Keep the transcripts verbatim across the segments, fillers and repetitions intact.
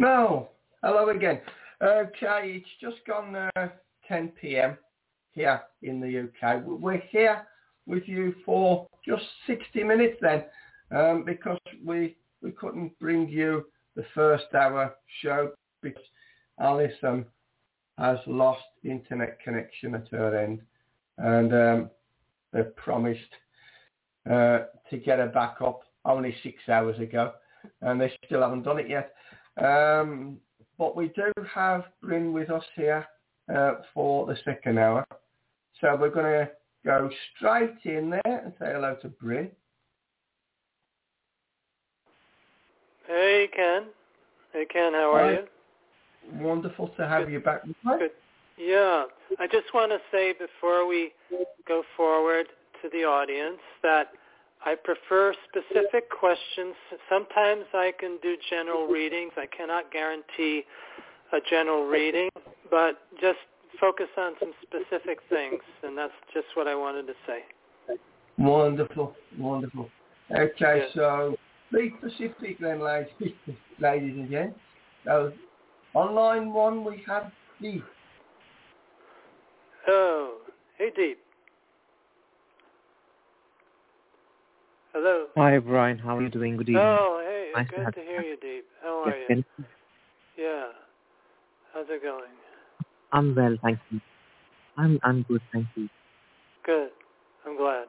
No, hello again. Okay, it's just gone uh, ten p.m. here in the U K. We're here with you for just sixty minutes then, um, because we we couldn't bring you the first hour show because Alison has lost internet connection at her end, and um, they promised uh, to get her back up only six hours ago, and they still haven't done it yet. Um, but we do have Bryn with us here uh, for the second hour. So we're going to go straight in there and say hello to Bryn. Hey, Ken. Hey, Ken, how are Hi. you? Wonderful to have Good. you back. Good. Yeah. I just want to say before we go forward to the audience that I prefer specific questions. Sometimes I can do general readings. I cannot guarantee a general reading, but just focus on some specific things, and that's just what I wanted to say. Wonderful, wonderful. Okay, Yes. so be specific then, ladies, ladies and gents. So on line one we have Deep. Oh, hey, Deep. Hello. Hi, Brian. How are you doing? Good evening. Oh, hey, Nice good to, to hear you, Deep. How are yes, you? yes. Yeah. How's it going? I'm well, thank you. I'm I'm good, thank you. Good. I'm glad.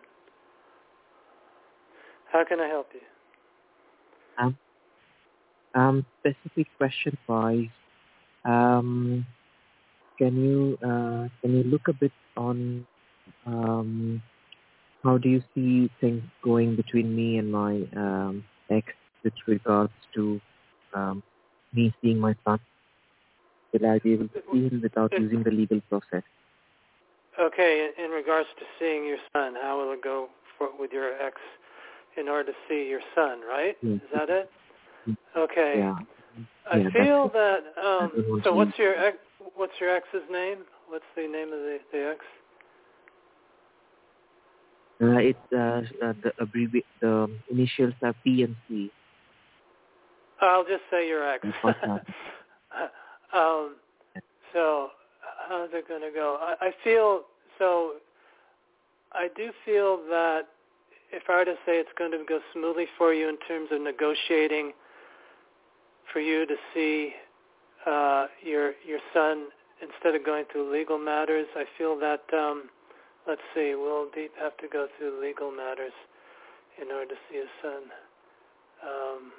How can I help you? Um, um, specific question wise, um, can you uh, can you look a bit on um, how do you see things going between me and my um, ex with regards to um, me seeing my son? Will I be able to see him without using the legal process? Okay, in, in regards to seeing your son, how will it go for, with your ex in order to see your son, right? Yes. Is that it? Okay. Yeah. I yeah, feel that, um, so what's to... your ex, what's your ex's name? What's the name of the, the ex? Uh, it's uh, uh, the abbrevi- the initials are P and C. I'll just say your ex. um, so how's it going to go? I, I feel, so I do feel that if I were to say it's going to go smoothly for you in terms of negotiating for you to see uh, your your son instead of going through legal matters, I feel that, um, let's see, we'll Deep have to go through legal matters in order to see his son. Um,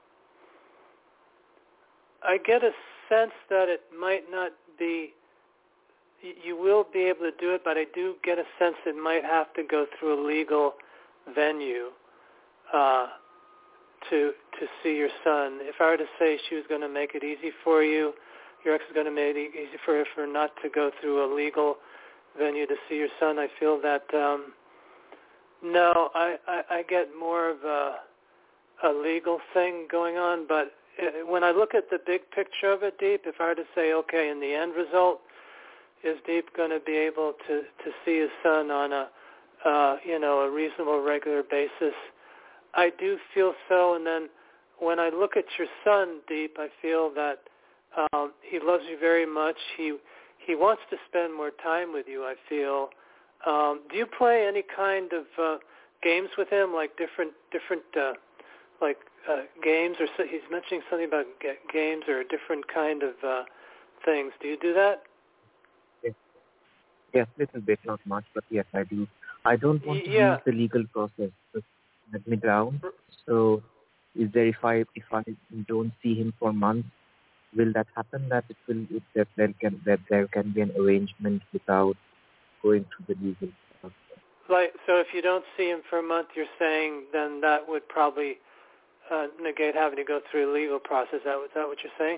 I get a sense that it might not be, you will be able to do it, but I do get a sense it might have to go through a legal venue uh, to to see your son. If I were to say she was going to make it easy for you, your ex is going to make it easy for her for not to go through a legal venue to see your son, I feel that, um, no, I, I, I get more of a, a legal thing going on, but it, when I look at the big picture of it, Deep, if I were to say, okay, in the end result, is Deep going to be able to, to see his son on a, uh, you know, a reasonable, regular basis? I do feel so, and then when I look at your son, Deep, I feel that um, he loves you very much. He he wants to spend more time with you, I feel. Um, do you play any kind of uh, games with him, like different, different uh, like uh, games, or so, he's mentioning something about g- games or different kind of uh, things. Do you do that? Yes, yes, little bit, not much, but yes, I do. I don't want to Yeah. use the legal process to let me down. So, is there if I if I don't see him for months, will that happen? That it will it, that there can that there can be an arrangement without going through the legal process. Like, so if you don't see him for a month, you're saying then that would probably uh, negate having to go through a legal process. Is that, is that what you're saying?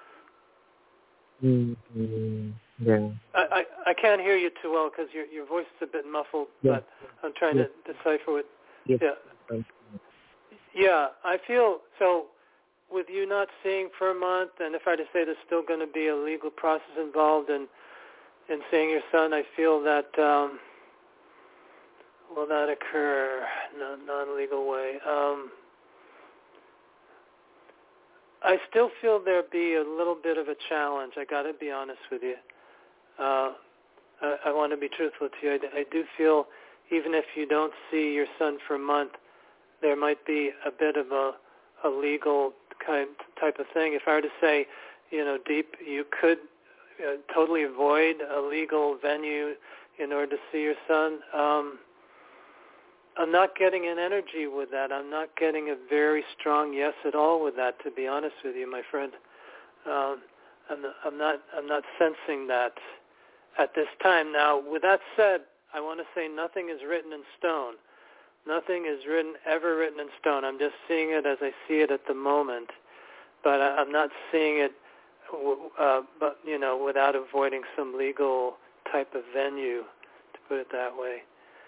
Mm-hmm. Yeah. I, I, I can't hear you too well because your your voice is a bit muffled, Yes. but I'm trying Yes. to decipher what. Yes. Yeah. Yeah, I feel so. With you not seeing for a month, and if I were to say there's still going to be a legal process involved in in seeing your son, I feel that um, will that occur in a non-legal way? Um, I still feel there'd be a little bit of a challenge. I got to be honest with you. Uh, I, I want to be truthful to you. I, I do feel even if you don't see your son for a month, there might be a bit of a, a legal kind type of thing. If I were to say, you know, Deep, you could uh, totally avoid a legal venue in order to see your son. Um, I'm not getting an energy with that. I'm not getting a very strong yes at all with that, to be honest with you, my friend. Um, I'm, I'm not. I'm not sensing that at this time. Now, with that said, I want to say nothing is written in stone. Nothing is written ever written in stone. I'm just seeing it as I see it at the moment, but I, I'm not seeing it, uh, but you know, without avoiding some legal type of venue, to put it that way.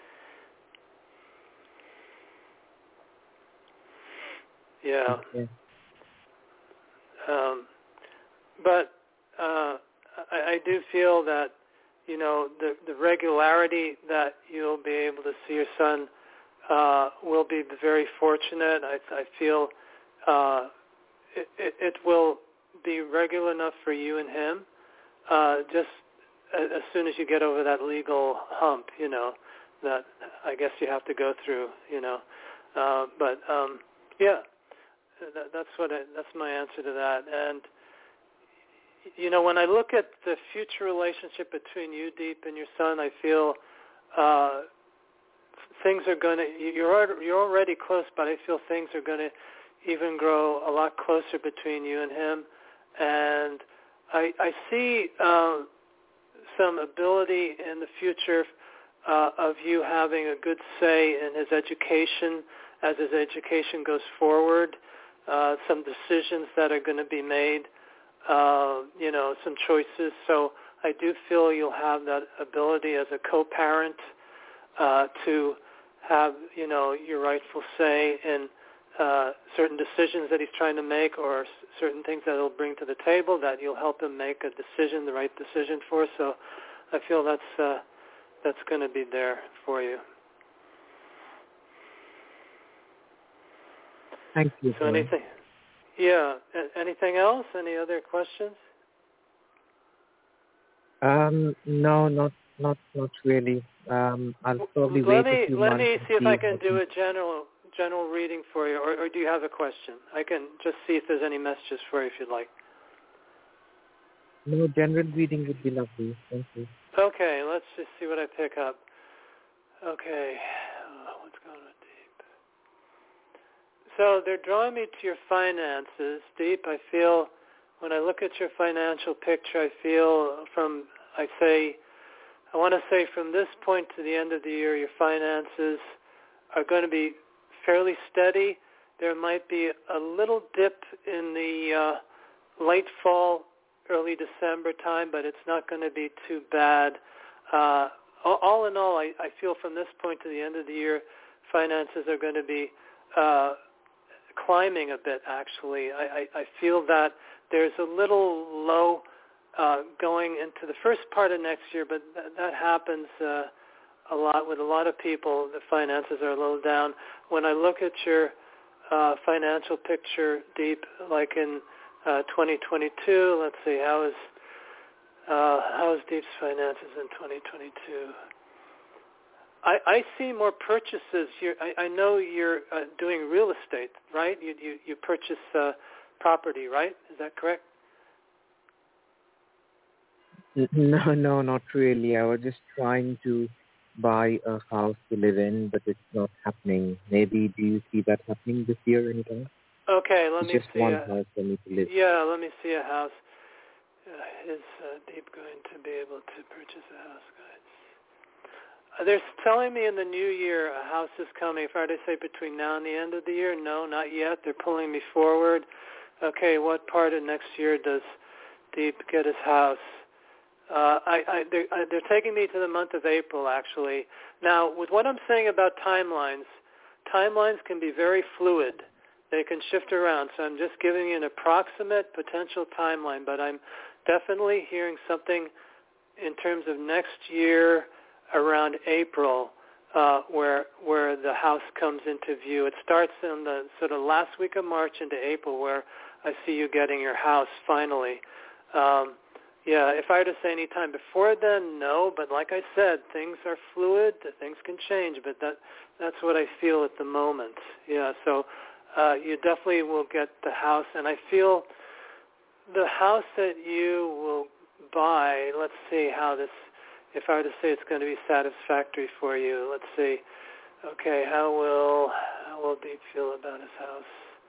Yeah. Okay. Um, but uh, I, I do feel that, you know, the, the regularity that you'll be able to see your son uh, will be very fortunate. I, I feel uh, it, it, it will be regular enough for you and him, uh, just as, as soon as you get over that legal hump, you know, that I guess you have to go through, you know. Uh, but, um, yeah. That, that's what I, that's my answer to that. And you know, when I look at the future relationship between you, Deep, and your son, I feel uh, things are going to. You're you're already close, but I feel things are going to even grow a lot closer between you and him. And I I see um, some ability in the future uh, of you having a good say in his education as his education goes forward. Uh, some decisions that are going to be made, uh, you know, some choices. So I do feel you'll have that ability as a co-parent uh, to have, you know, your rightful say in uh, certain decisions that he's trying to make, or s- certain things that he'll bring to the table that you'll help him make a decision, the right decision for. So I feel that's uh, that's going to be there for you. Thank you. So anything, yeah, anything else? Any other questions? Um, no, not not not really. Um, I'll probably let wait me a few let months. me see if I can what do you- a general general reading for you, or, or do you have a question? I can just see if there's any messages for you if you'd like. No, general reading would be lovely. Thank you. Okay, let's just see what I pick up. Okay, uh, what's going on, Deep? So they're drawing me to your finances, Deep. I feel when I look at your financial picture, I feel from, I say, I want to say from this point to the end of the year, your finances are going to be fairly steady. There might be a little dip in the uh, late fall, early December time, but it's not going to be too bad. Uh, all, all in all, I, I feel from this point to the end of the year, finances are going to be uh, climbing a bit, actually. I, I, I feel that there's a little low uh, going into the first part of next year, but th- that happens uh, a lot with a lot of people. The finances are a little down. When I look at your uh, financial picture, Deep, like in uh, twenty twenty-two, let's see, how is uh, how is Deep's finances in twenty twenty-two? I, I see more purchases. You're, I, I know you're uh, doing real estate, right? You you, you purchase uh, property, right? Is that correct? N- No, no, not really. I was just trying to buy a house to live in, but it's not happening. Maybe do you see that happening this year anytime? Okay, let It's me just see. one A, house for me to live. yeah, let me see a house. Uh, is uh, Deep going to be able to purchase a house, guys? Uh, they're telling me in the new year a house is coming. If I were to say between now and the end of the year, no, not yet. They're pulling me forward. Okay, what part of next year does Deep get his house? Uh, I, I, they're, uh, they're taking me to the month of April, actually. Now, with what I'm saying about timelines, timelines can be very fluid. They can shift around. So I'm just giving you an approximate potential timeline, but I'm definitely hearing something in terms of next year around April, uh, where where the house comes into view. It starts in the sort of last week of March into April, where I see you getting your house finally. Um, yeah, if I were to say any time before then, no. But like I said, things are fluid. Things can change. But that that's what I feel at the moment. Yeah, so uh, you definitely will get the house. And I feel the house that you will buy, let's see how this, if I were to say it's going to be satisfactory for you, let's see. Okay, how will how will Deep feel about his house?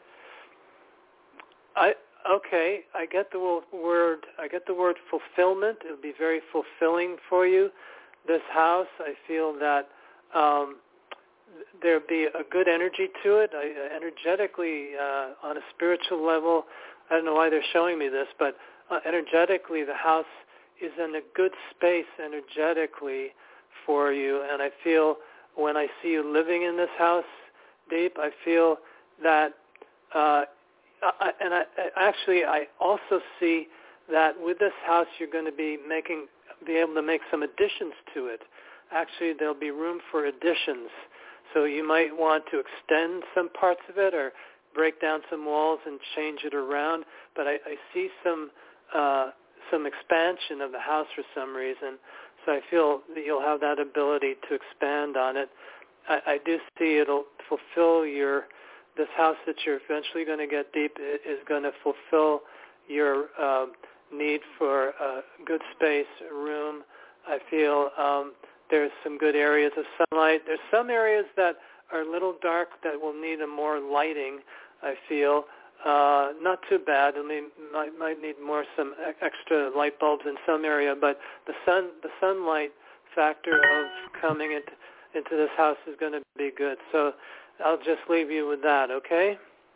I okay, I get the word I get the word fulfillment. It would be very fulfilling for you. This house, I feel that um, there'd be a good energy to it. I, energetically, uh, on a spiritual level, I don't know why they're showing me this, but uh, energetically, the house is in a good space energetically for you, and I feel when I see you living in this house, Deep, I feel that, uh, I, and I, actually I also see that with this house you're going to be making, be able to make some additions to it. Actually, there'll be room for additions, so you might want to extend some parts of it or break down some walls and change it around. But I, I see some uh, some expansion of the house for some reason. So I feel that you'll have that ability to expand on it. I, I do see it'll fulfill your, this house that you're eventually going to get Deep is going to fulfill your uh, need for uh, good space, room. I feel um, there's some good areas of sunlight. There's some areas that are a little dark that will need a more lighting, I feel. Uh, not too bad. I mean, might, might need more some extra light bulbs in some area, but the sun, the sunlight factor of coming into into this house is going to be good. So I'll just leave you with that. Okay.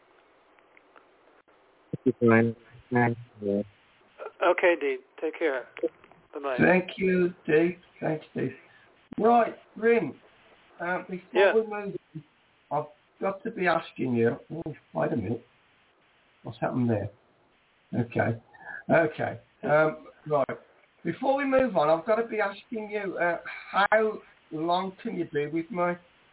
Okay, Dee. Take care. Bye bye. Thank you, Dee. Thanks, Dee. Right, Rin. Uh, before yeah. we move, I've got to be asking you. Oh, wait a minute. What's happened there? Okay. Okay. Um, right. Before we move on, I've got to be asking you, uh, how long can you be with me?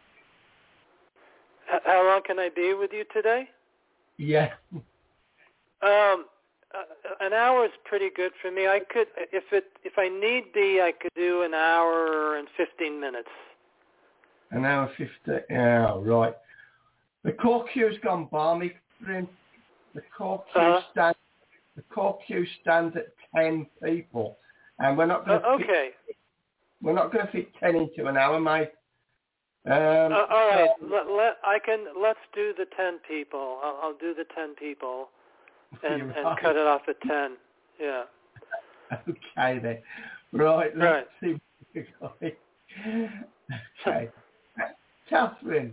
How long can I be with you today? Yeah. Um, uh, an hour is pretty good for me. I could, if it, if I need be, I could do an hour and fifteen minutes. An hour fifty. Yeah, right. The call queue's gone balmy, Rin. The call queue uh-huh. stands. The call queue stands at ten people, and we're not going to. Uh, okay. Fit, we're not going to fit ten into an hour, mate. Um, uh, all right. so, let, let, I can. Let's do the ten people. I'll, I'll do the ten people, and, right. and cut it off at ten. Yeah. Okay then. Right. Let's right. see what we're going. Okay. Catherine.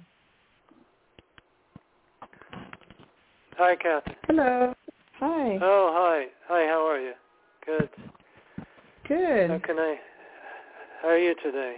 Hi, Catherine. Hello. Hi. Oh, hi. Hi, how are you? Good. Good. How can I, how are you today?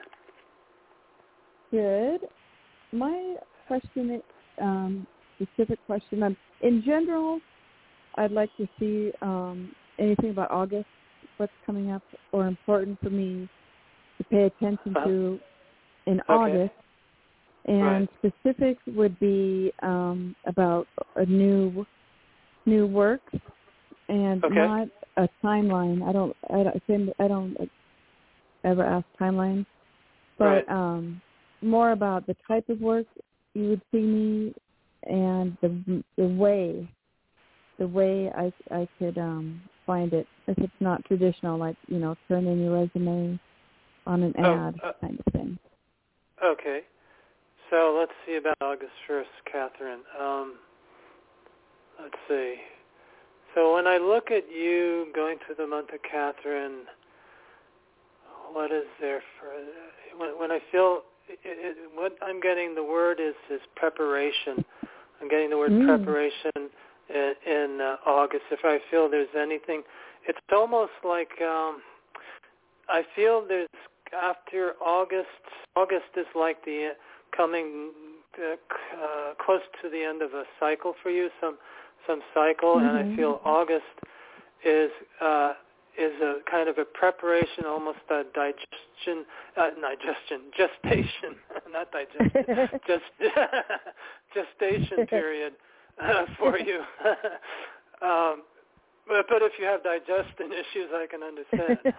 Good. My question, um, specific question, um, in general, I'd like to see um, anything about August, what's coming up, or important for me to pay attention uh-huh. to in okay. August. And right. specifics would be um, about a new new work, and okay. not a timeline. I don't I don't I don't ever ask timelines, but right. um, more about the type of work you would see me, and the the way the way I I could um, find it if it's not traditional, like you know, turn in your resume on an oh, ad uh, kind of thing. Okay. So let's see about August first, Catherine. Um, let's see. So when I look at you going through the month of Catherine, what is there for, when, when I feel, it, it, what I'm getting, the word is, is preparation. I'm getting the word mm. preparation in, in uh, August. If I feel there's anything, it's almost like um, I feel there's, after August, August is like the coming uh, uh, close to the end of a cycle for you, some some cycle, mm-hmm. and I feel August is uh, is a kind of a preparation, almost a digestion, uh, digestion, gestation, not digestion, just gestation period uh, for you. um, but, but if you have digestion issues, I can understand.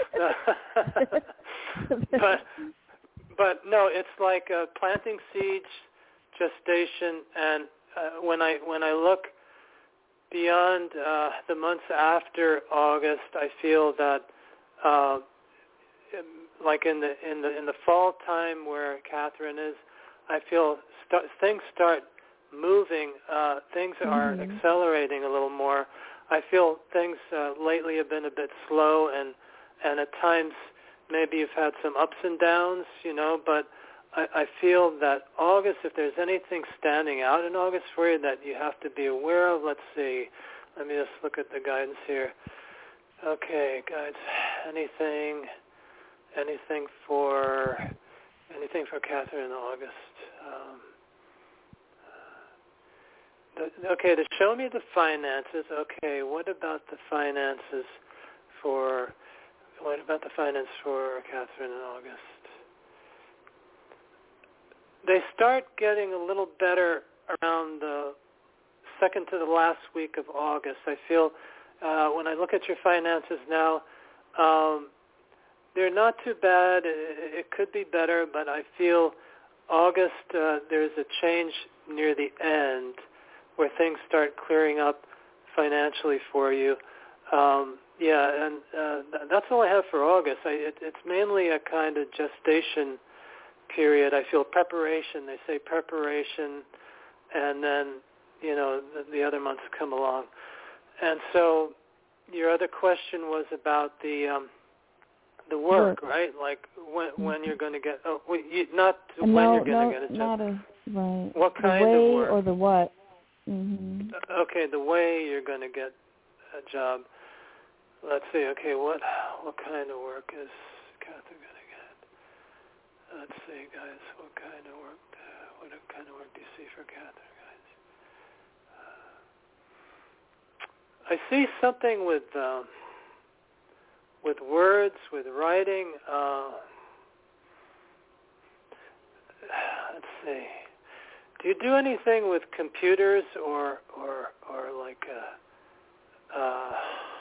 but but no, it's like uh, planting seeds, gestation, and uh, when I when I look beyond uh, the months after August, I feel that, uh, like in the in the in the fall time where Catherine is, I feel st- things start moving. Uh, things are mm-hmm. accelerating a little more. I feel things uh, lately have been a bit slow, and and at times maybe you've had some ups and downs, you know, but I, I feel that August, if there's anything standing out in August for you that you have to be aware of, let's see. Let me just look at the guidance here. Okay, guides. Anything, anything for, anything for Catherine in August. Um, the, okay, to show me the finances. Okay, what about the finances for? What about the finance for Catherine in August? They start getting a little better around the second to the last week of August. I feel uh, when I look at your finances now, um, they're not too bad. It, it could be better, but I feel August, uh, there's a change near the end where things start clearing up financially for you. Um, yeah, and uh, that's all I have for August. I, it, it's mainly a kind of gestation period. I feel preparation. They say preparation, and then, you know, the, the other months come along. And so your other question was about the um, the work, work, right? Like when when you're going to get, oh, well, you, not when no, you're going no, to get a job. job. Not a, right. What kind the way of work? Or the what? Mm-hmm. Okay, the way you're going to get a job. Let's see. Okay, what what kind of work is Catherine going to get? Let's see, guys. What kind of work? Uh, what kind of work do you see for Catherine, guys? Uh, I see something with um, with words, with writing. Uh, let's see. Do you do anything with computers or or or like? Uh, uh,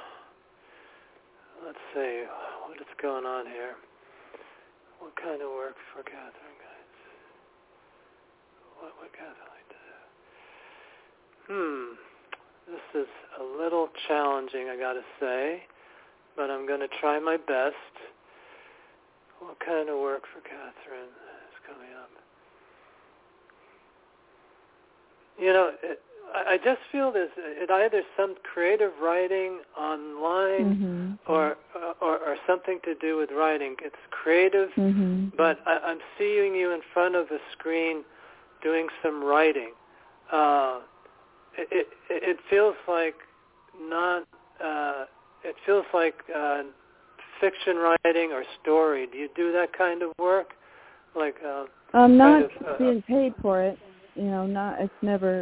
let's see. What is going on here? What kind of work for Catherine, guys? What would Catherine like to do? Hmm. This is a little challenging, I gotta say, but I'm gonna try my best. What kind of work for Catherine is coming up? You know, it, I just feel there's it either some creative writing online mm-hmm. or, or or something to do with writing. It's creative, mm-hmm. but I, I'm seeing you in front of a screen doing some writing. Uh, it, it it feels like not. Uh, it feels like uh, fiction writing or story. Do you do that kind of work? Like uh, I'm not kind of, uh, being paid for it. You know, not it's never.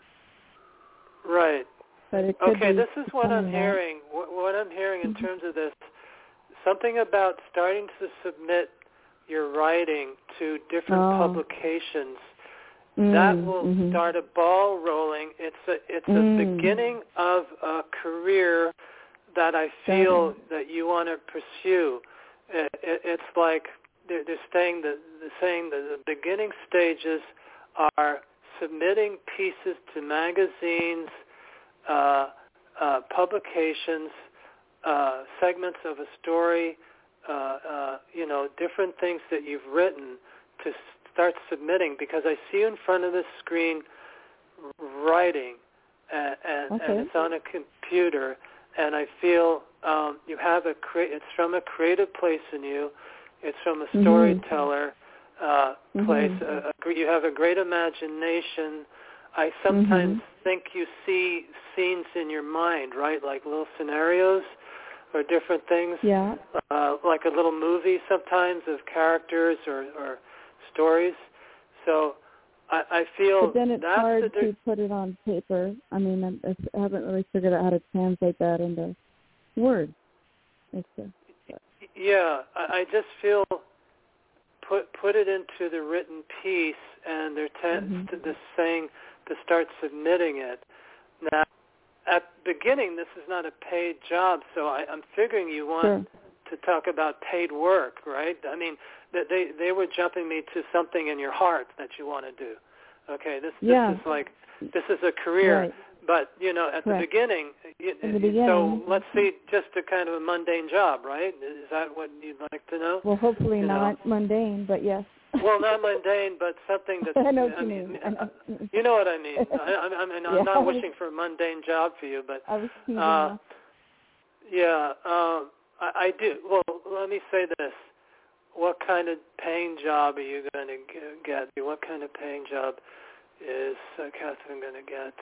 Right. But it could okay, be this is what I'm that. hearing. What, what I'm hearing in terms of this, something about starting to submit your writing to different oh. publications. Mm, that will mm-hmm. start a ball rolling. It's a it's mm. a beginning of a career that I feel that you want to pursue. It, it, it's like they're, they're saying that they're saying that the beginning stages are submitting pieces to magazines, uh, uh, publications, uh, segments of a story, uh, uh, you know, different things that you've written to start submitting, because I see you in front of this screen writing, and, and, okay. and it's on a computer, and I feel um, you have a cre- it's from a creative place in you. It's from a storyteller uh, mm-hmm. place. Uh, you have a great imagination. I sometimes mm-hmm. think you see scenes in your mind, right, like little scenarios or different things, yeah. uh, like a little movie sometimes of characters or, or stories. So I, I feel but then it's that's hard the, to put it on paper. I mean, I, I haven't really figured out how to translate that into words. It's a, yeah, I, I just feel put put it into the written piece, and they're t- mm-hmm. this saying to start submitting it. Now, at the beginning, this is not a paid job, so I, I'm figuring you want Sure. to talk about paid work, right? I mean, they they were jumping me to something in your heart that you want to do. Okay, this Yeah. this is like this is a career, Right. but you know, at Correct. the beginning, you, In the beginning. so let's see, just a kind of a mundane job, right? Is that what you'd like to know? Well, hopefully You not know. mundane, but yes. Well, not mundane, but something that I know what I you mean, mean. I know. you know what I mean. I, I, I mean, I'm Yeah. not wishing for a mundane job for you, but I was teasing uh, you. yeah, um, I, I do. Well, let me say this: what kind of paying job are you going to get? What kind of paying job is uh, Catherine going to get?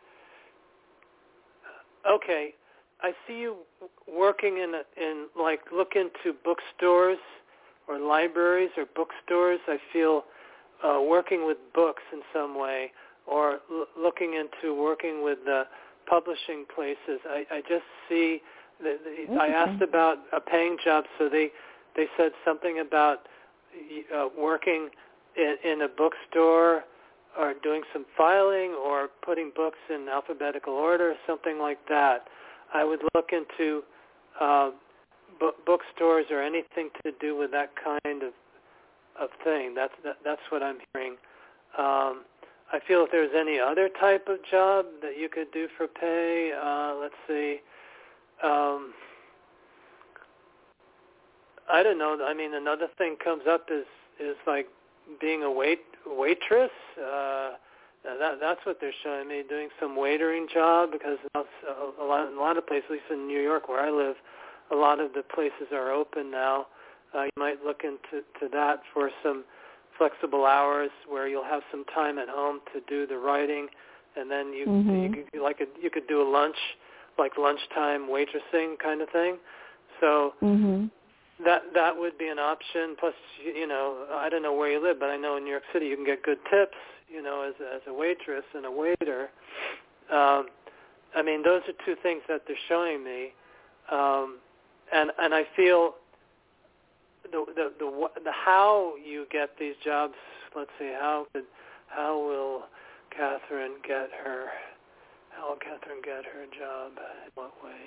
Okay, I see you working in a, in like look into bookstores or libraries or bookstores. I feel uh, working with books in some way, or l- looking into working with uh, publishing places. I, I just see that the, I asked about a paying job, so they they said something about uh, working in, in a bookstore or doing some filing or putting books in alphabetical order, something like that. I would look into uh, book, bookstores or anything to do with that kind of of thing. That's that, that's what I'm hearing. Um, I feel if there's any other type of job that you could do for pay, uh, let's see. Um, I don't know. I mean, another thing comes up is is like being a wait waitress. Uh, that that's what they're showing me, doing some waitering job, because a lot, a lot of places, at least in New York where I live, a lot of the places are open now. Uh, you might look into to that for some flexible hours where you'll have some time at home to do the writing, and then you Mm-hmm. you could like a, you could do a lunch, like lunchtime waitressing kind of thing. So. Mm-hmm. That that would be an option. Plus, you, you know, I don't know where you live, but I know in New York City you can get good tips, you know, as as a waitress and a waiter. Um, I mean, those are two things that they're showing me, um, and and I feel the the the the how you get these jobs. Let's see, how could how will Catherine get her? How will Catherine get her job? In what way?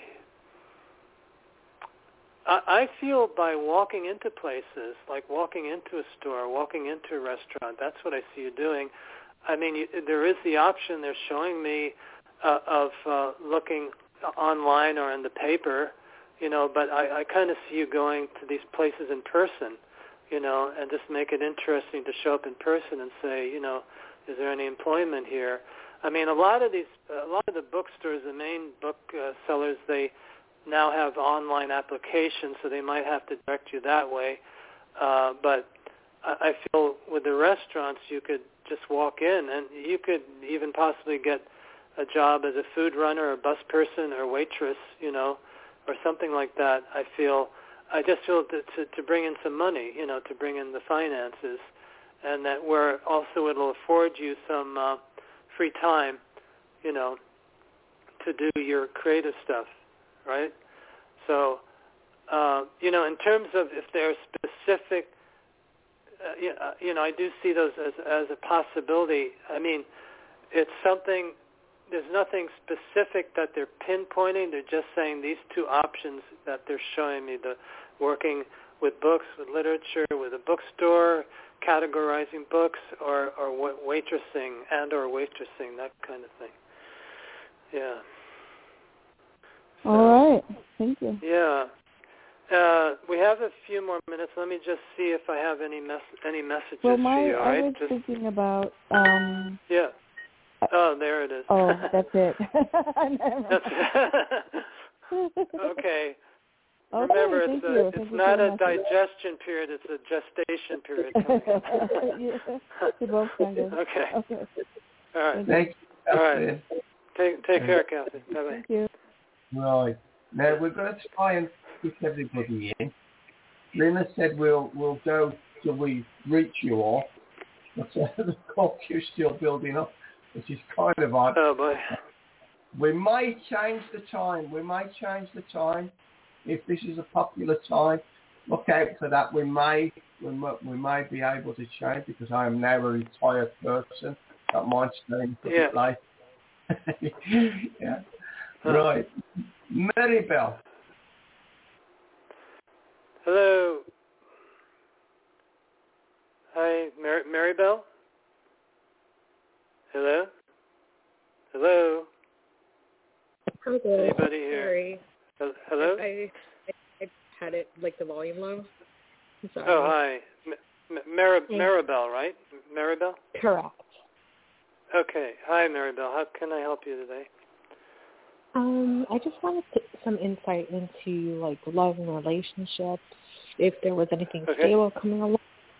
I feel by walking into places, like walking into a store, walking into a restaurant, that's what I see you doing. I mean, you, there is the option they're showing me uh, of uh, looking online or in the paper, you know, but I, I kind of see you going to these places in person, you know, and just make it interesting to show up in person and say, you know, is there any employment here? I mean, a lot of these, a lot of the bookstores, the main book uh, sellers, they now have online applications, so they might have to direct you that way. Uh, but I, I feel with the restaurants, you could just walk in, and you could even possibly get a job as a food runner or bus person or waitress, you know, or something like that. I feel, I just feel to, to, to bring in some money, you know, to bring in the finances, and that where also it'll afford you some uh, free time, you know, to do your creative stuff. Right? So, uh, you know, in terms of if there are specific, uh, you, uh, you know, I do see those as, as a possibility. I mean, it's something, there's nothing specific that they're pinpointing. They're just saying these two options that they're showing me, the working with books, with literature, with a bookstore, categorizing books, or, or waitressing and or waitressing, that kind of thing. Yeah. So, all right. Thank you. Yeah. Uh, we have a few more minutes. Let me just see if I have any mes- any messages Well, my for you. All I right? was Just, thinking about. Um, yeah. Oh, there it is. oh, that's it. That's it. Okay. Okay, Remember, thank it's a, you. it's Thank you not for a the digestion period. It's a gestation period coming up. yeah, they both sound good. Okay. Okay. All right. Thank you. All right. Take take care, Kathy. Bye bye. Thank you. Right. Now we're going to try and get everybody in. Lena said we'll we'll go till we reach you all. But uh, the clock is still building up, which is kind of odd. Oh boy. We may change the time. We may change the time if this is a popular time. Look out for that. We may we may, we may be able to change because I am now a retired person. That monster in Yeah. life. Yeah. Huh. Right. Maribel. Hello. Hi, Mar- Maribel? Hello? Hello? Hi there. Anybody here? Sorry. Hel- Hello? I, I, I had it, like, the volume low. I'm sorry. Oh, hi. M- M- Mar- Hey. Maribel, right? Maribel? Correct. Okay. Hi, Maribel. How can I help you today? Um, I just wanted to, some insight into, like, love and relationships, if there was anything Okay. stable coming along.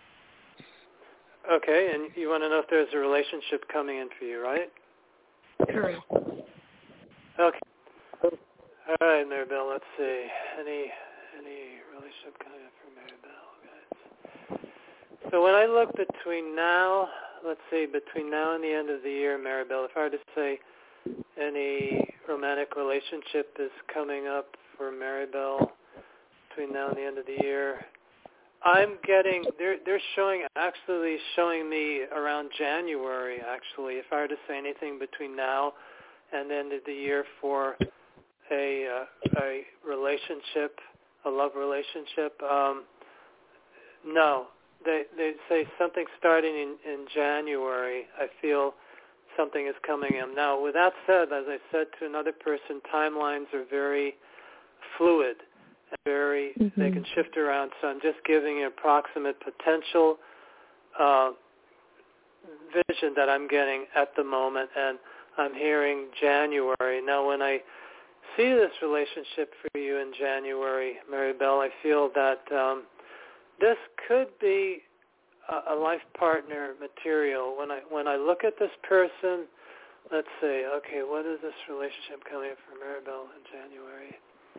Okay, and you want to know if there's a relationship coming in for you, right? Correct. Okay. All right, Maribel, let's see. Any any relationship coming in for Maribel, guys? So when I look between now, let's see, between now and the end of the year, Maribel, if I were to say any romantic relationship is coming up for Maribel between now and the end of the year, I'm getting, they're, they're showing, actually showing me around January, actually, if I were to say anything between now and the end of the year for a uh, a relationship, a love relationship. Um, no, they they say something starting in, in January. I feel something is coming in. Now, with that said, as I said to another person, timelines are very fluid. Very, Mm-hmm. They can shift around. So I'm just giving an approximate potential uh, vision that I'm getting at the moment, and I'm hearing January. Now, when I see this relationship for you in January, Maribel, I feel that um, this could be a, a life partner material. When I when I look at this person, let's say, okay, what is this relationship coming for Maribel in January?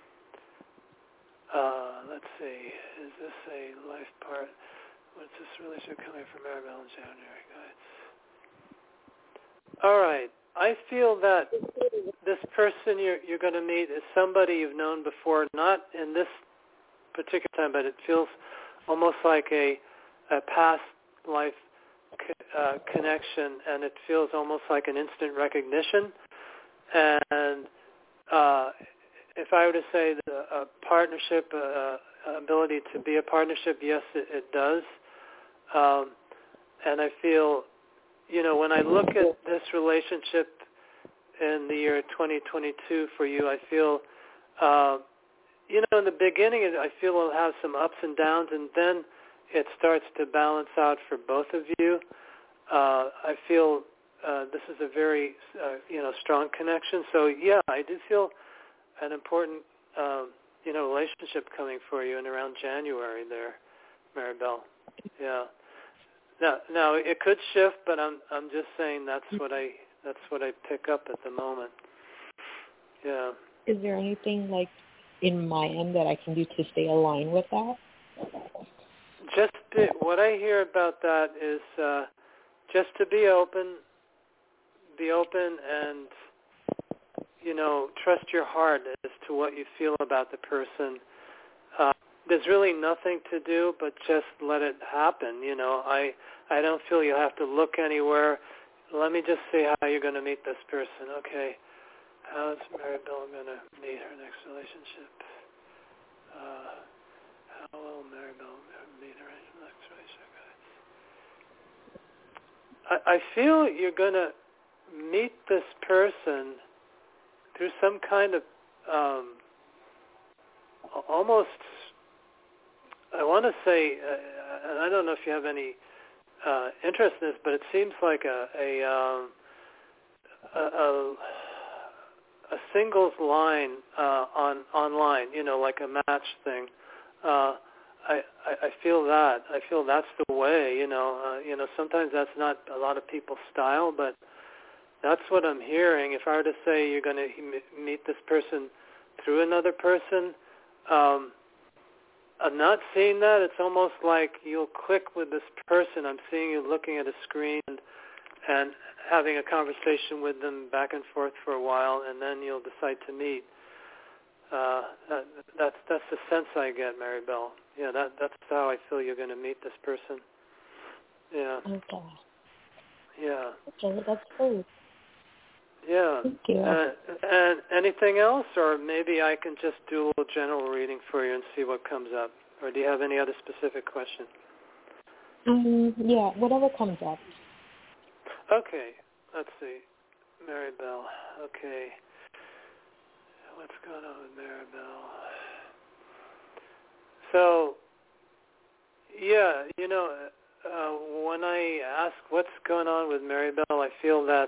Uh, let's see, is this a life part? What's this relationship coming from Maribel in January, guys? All right. I feel that this person you're, you're going to meet is somebody you've known before, not in this particular time, but it feels almost like a, a past life uh, connection, and it feels almost like an instant recognition. And uh, if I were to say the, a partnership, uh, ability to be a partnership, yes, it, it does. Um, and I feel, you know, when I look at this relationship in the year twenty twenty-two for you, I feel, uh, you know, in the beginning, I feel it'll have some ups and downs, and then it starts to balance out for both of you. Uh, I feel uh, this is a very, uh, you know, strong connection. So, yeah, I do feel an important, um, you know, relationship coming for you in around January there, Maribel. Yeah. Now, now it could shift, but I'm I'm just saying that's what I that's what I pick up at the moment. Yeah. Is there anything, like, in my end that I can do to stay aligned with that? Just to, what I hear about that is uh, just to be open, be open and, you know, trust your heart as to what you feel about the person. Uh, there's really nothing to do but just let it happen. You know, I I don't feel you have to look anywhere. Let me just see how you're going to meet this person. Okay, how's Maribel going to meet her next relationship? Uh, how will Maribel meet her next relationship? I, I feel you're going to meet this person through some kind of um, almost, I want to say, uh, and I don't know if you have any uh, interest in this, but it seems like a a, um, a, a, a singles line uh, on online, you know, like a match thing. Uh, I, I I feel that. I feel that's the way, you know. Uh, you know, sometimes that's not a lot of people's style, but that's what I'm hearing. If I were to say you're going to meet this person through another person, um, I'm not seeing that. It's almost like you'll click with this person. I'm seeing you looking at a screen and, and having a conversation with them back and forth for a while, and then you'll decide to meet. Uh, that, that's that's the sense I get, Maribel. Yeah, that that's how I feel you're going to meet this person. Yeah. Okay. Yeah. Okay, that's great. Yeah. Thank you. Uh, and anything else, or maybe I can just do a little general reading for you and see what comes up? Or do you have any other specific question? Um, yeah, whatever comes up. Okay. Let's see. Mary Bell. Okay. What's going on with Mary Bell? So, yeah, you know, uh, when I ask what's going on with Mary Bell, I feel that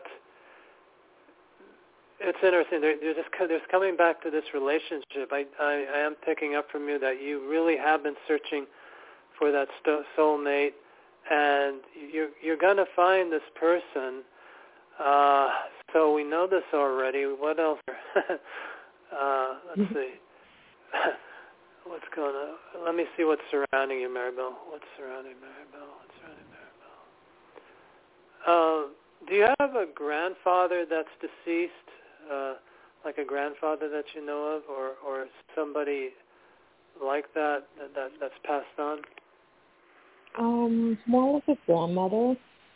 it's interesting. They're, they're just there's coming back to this relationship. I, I, I am picking up from you that you really have been searching for that sto- soulmate, and you're you're going to find this person. Uh, so we know this already. What else? uh, let's see. What's going on? Let me see what's surrounding you, Maribel. What's surrounding Maribel? What's surrounding Maribel? Uh, do you have a grandfather that's deceased, uh, like a grandfather that you know of, or, or somebody like that, that, that that's passed on? Um, more like a grandmother.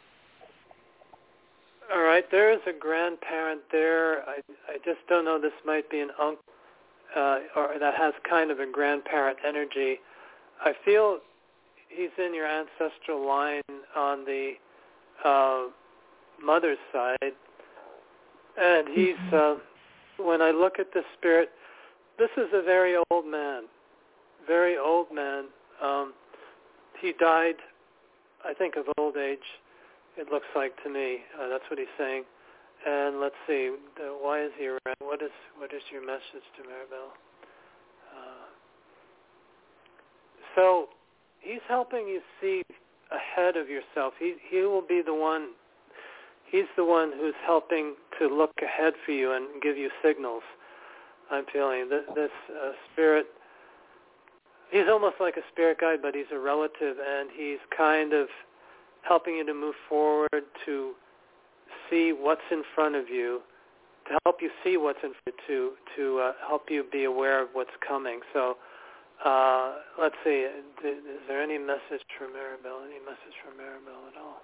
All right, there is a grandparent there. I I just don't know. This might be an uncle, uh, or that has kind of a grandparent energy. I feel he's in your ancestral line on the uh, mother's side, and he's. Uh, when I look at the spirit, this is a very old man, very old man. Um, he died, I think, of old age. It looks like to me. Uh, that's what he's saying. And let's see, the, why is he around? What is what is your message to Maribel? Uh, so he's helping you see ahead of yourself. He he will be the one. He's the one who's helping to look ahead for you and give you signals. I'm feeling this, this uh, spirit. He's almost like a spirit guide, but he's a relative, and he's kind of helping you to move forward, to see what's in front of you, to help you see what's in front of you, to, to uh, help you be aware of what's coming. So uh, let's see, is there any message for Maribel? Any message for Maribel at all?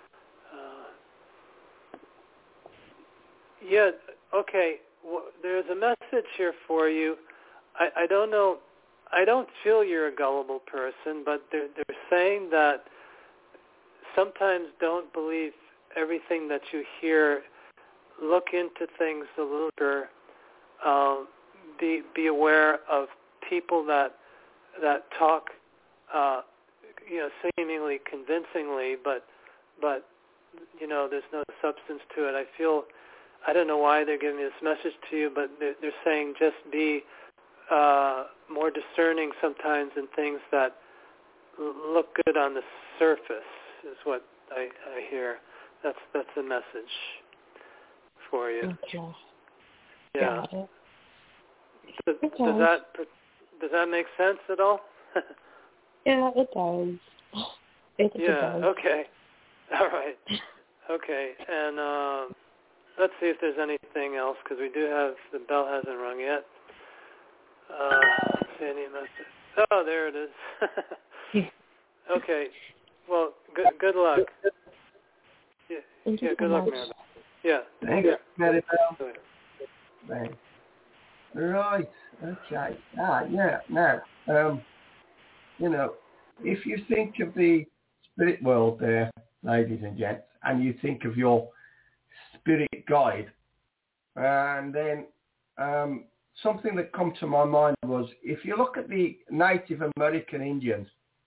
Uh, yeah, okay, well, there's a message here for you. I, I don't know, I don't feel you're a gullible person, but they're, they're saying that sometimes don't believe everything that you hear. Look into things a little bit. Uh, be be aware of people that that talk, uh, you know, seemingly convincingly, but but you know, there's no substance to it. I feel, I don't know why they're giving this message to you, but they're, they're saying just be uh, more discerning sometimes in things that look good on the surface. Is what I, I hear. That's that's a message for you. Okay. Yeah. Got it. Does, Okay. does that does that make sense at all? Yeah, it does. It, yeah. it does. Okay. All right. Okay. And uh, let's see if there's anything else, because we do have the bell hasn't rung yet. Uh, let's see any message. Oh, there it is. Okay. Well, good good luck. Yeah, Thank yeah you good so luck, much. Maribel. Yeah. Thank you, Maribel. Good. Thanks. Right. Okay. Ah, yeah. Now, um, you know, if you think of the spirit world there, ladies and gents, and you think of your spirit guide, and then um, something that come to my mind was, if you look at the Native American Indians,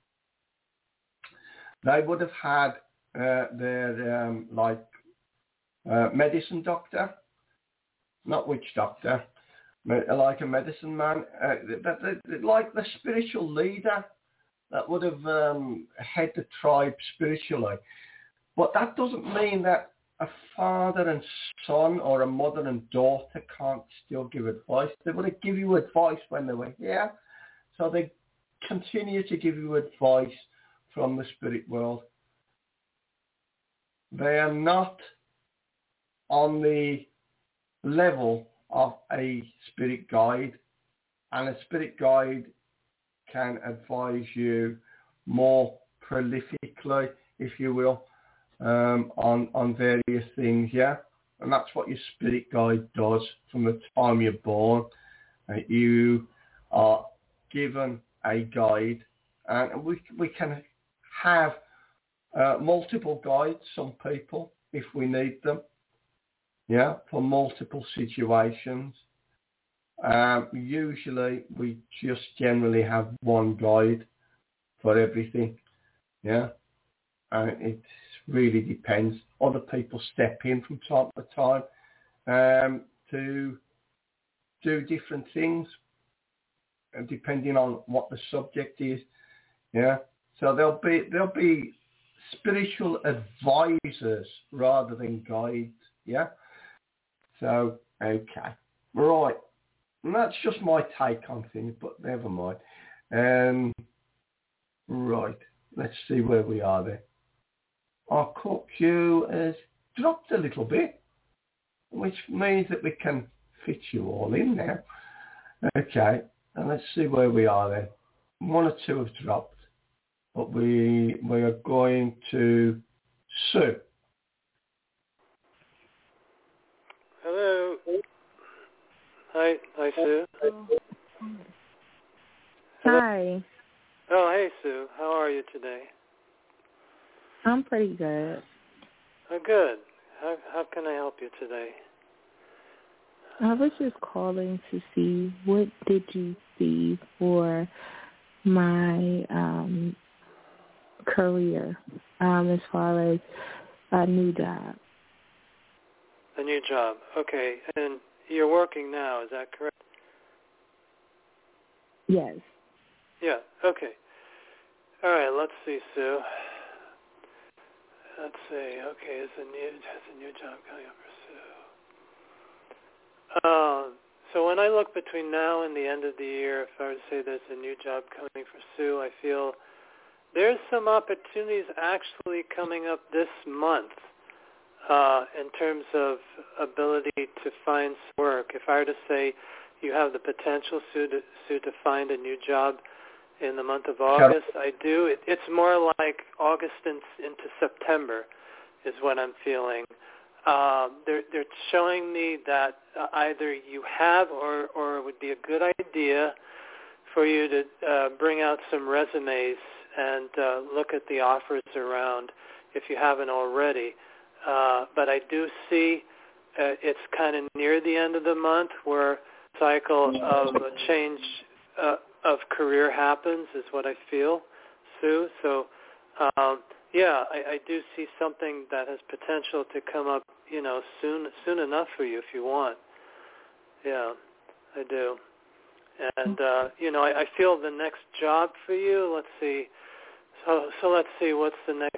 they would have had uh, their um, like uh, medicine doctor, not witch doctor, like a medicine man, uh, that, that, like the spiritual leader that would have um, head the tribe spiritually. But that doesn't mean that a father and son or a mother and daughter can't still give advice. They would have give you advice when they were here, so they continue to give you advice from the spirit world. They are not on the level of a spirit guide, and a spirit guide can advise you more prolifically, if you will, um, on on various things, yeah. And that's what your spirit guide does from the time you're born. Uh, you are given a guide, and we we can have uh, multiple guides. Some people, if we need them, yeah, for multiple situations. Um, usually, we just generally have one guide for everything, yeah. And it really depends. Other people step in from time to time um, to do different things, depending on what the subject is. Yeah. So there'll be there'll be spiritual advisors rather than guides. Yeah. So okay, right. And that's just my take on things, but never mind. Um, right. Let's see where we are there. Our call queue has dropped a little bit, which means that we can fit you all in now. Okay, and let's see where we are then. One or two have dropped, but we we are going to Sue. Hello. Hi, hi Sue. Hi. Oh, hey Sue. How are you today? I'm pretty good. Oh, good. How how can I help you today? I was just calling to see what did you see for my um, career um, as far as a new job. A new job. Okay. And you're working now, is that correct? Yes. Yeah. Okay. All right. Let's see, Sue. Let's see. Okay. Is a new has a new job coming up for Sue? Uh, so when I look between now and the end of the year, if I were to say there's a new job coming for Sue, I feel there's some opportunities actually coming up this month uh, in terms of ability to find work. If I were to say you have the potential, Sue, to, Sue, to find a new job in the month of August, I do. It, it's more like August in, into September is what I'm feeling. Um, they're, they're showing me that uh, either you have or, or it would be a good idea for you to uh, bring out some resumes and uh, look at the offers around if you haven't already. Uh, but I do see uh, it's kind of near the end of the month where cycle of a change uh, of career happens is what I feel, Sue. So, um, yeah, I, I do see something that has potential to come up, you know, soon soon enough for you if you want. Yeah, I do. And, uh, you know, I, I feel the next job for you, let's see. So, so let's see, what's the next,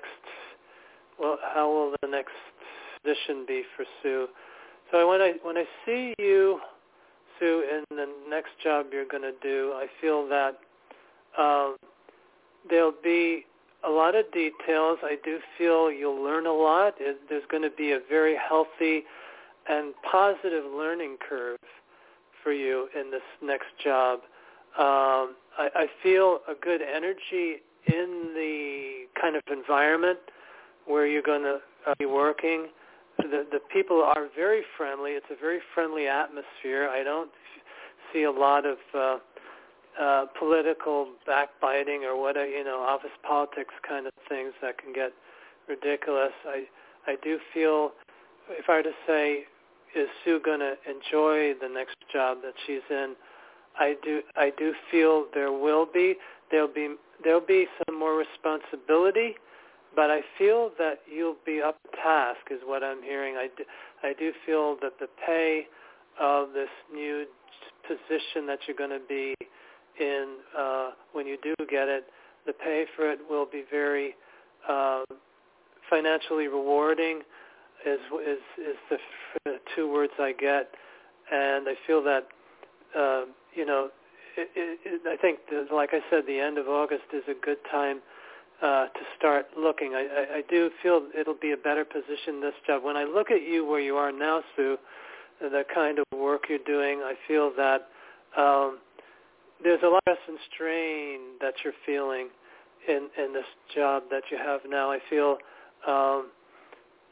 well, how will the next position be for Sue? So when I when I see you, Sue, in the next job you're going to do, I feel that um, there'll be a lot of details. I do feel you'll learn a lot. It, there's going to be a very healthy and positive learning curve for you in this next job. Um, I, I feel a good energy in the kind of environment where you're going to uh, be working. The, the people are very friendly. It's a very friendly atmosphere. I don't f- see a lot of uh, uh, political backbiting or what, you know, office politics kind of things that can get ridiculous. I I do feel, if I were to say, is Sue going to enjoy the next job that she's in? I do I do feel there will be there'll be there'll be some more responsibility. But I feel that you'll be up to task is what I'm hearing. I do, I do feel that the pay of this new position that you're going to be in uh, when you do get it, the pay for it will be very uh, financially rewarding is, is, is the, the two words I get. And I feel that, uh, you know, it, it, it, I think, that, like I said, the end of August is a good time Uh, to start looking. I, I, I do feel it'll be a better position, this job. When I look at you where you are now, Sue, the kind of work you're doing, I feel that um, there's a lot of stress and strain that you're feeling in, in this job that you have now. I feel um,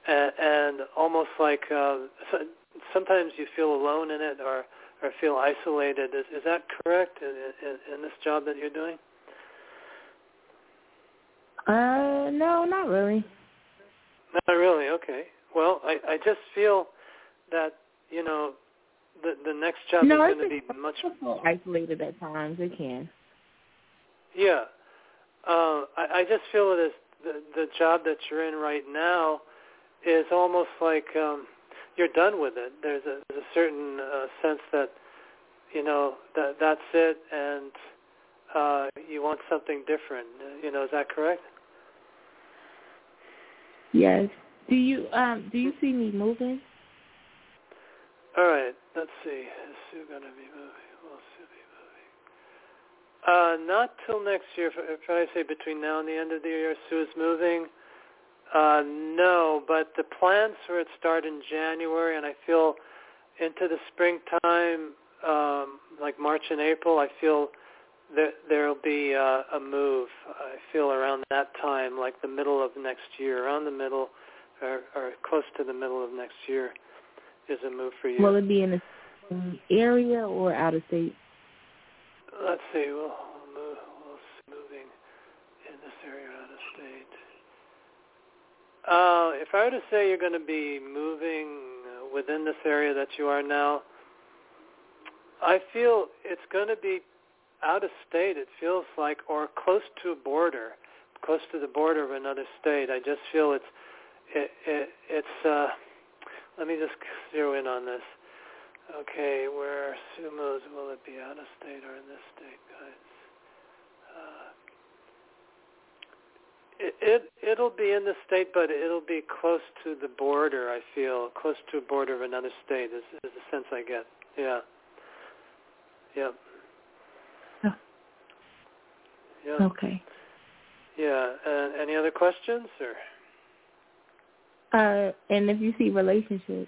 and, and almost like uh, so, sometimes you feel alone in it or, or feel isolated. Is, is that correct in, in, in this job that you're doing? Uh, no, not really. Not really. Okay. Well, I, I just feel that, you know, the the next job no, is going to be much more isolated at times. It can. Yeah. Uh, I, I just feel that the, the job that you're in right now is almost like um, you're done with it. There's a, there's a certain uh, sense that, you know, that that's it, and uh, you want something different. You know, is that correct? Yes. Do you um do you see me moving? All right. Let's see. Is Sue going to be moving? Will Sue be moving? Uh, not till next year. If I say between now and the end of the year, Sue is moving. Uh, no, but the plans for it start in January, and I feel into the springtime, um, like March and April, I feel that there'll be uh, a move. I feel around that time, like the middle of next year, around the middle, or, or close to the middle of next year, is a move for you. Will it be in the same area or out of state? Let's see. We'll, we'll move. We'll moving in this area, out of state. Uh, if I were to say you're going to be moving within this area that you are now, I feel it's going to be out of state. It feels like, or close to a border, close to the border of another state. I just feel it's, it, it, it's. Uh, let me just zero in on this. Okay, where Sue moves, will it be out of state or in this state, guys? Uh, It, it it'll be in the state, but it'll be close to the border. I feel close to a border of another state is, is the sense I get. Yeah. Yep. Oh. Yeah. Okay. Yeah. And any other questions or? Uh, and if you see relationships.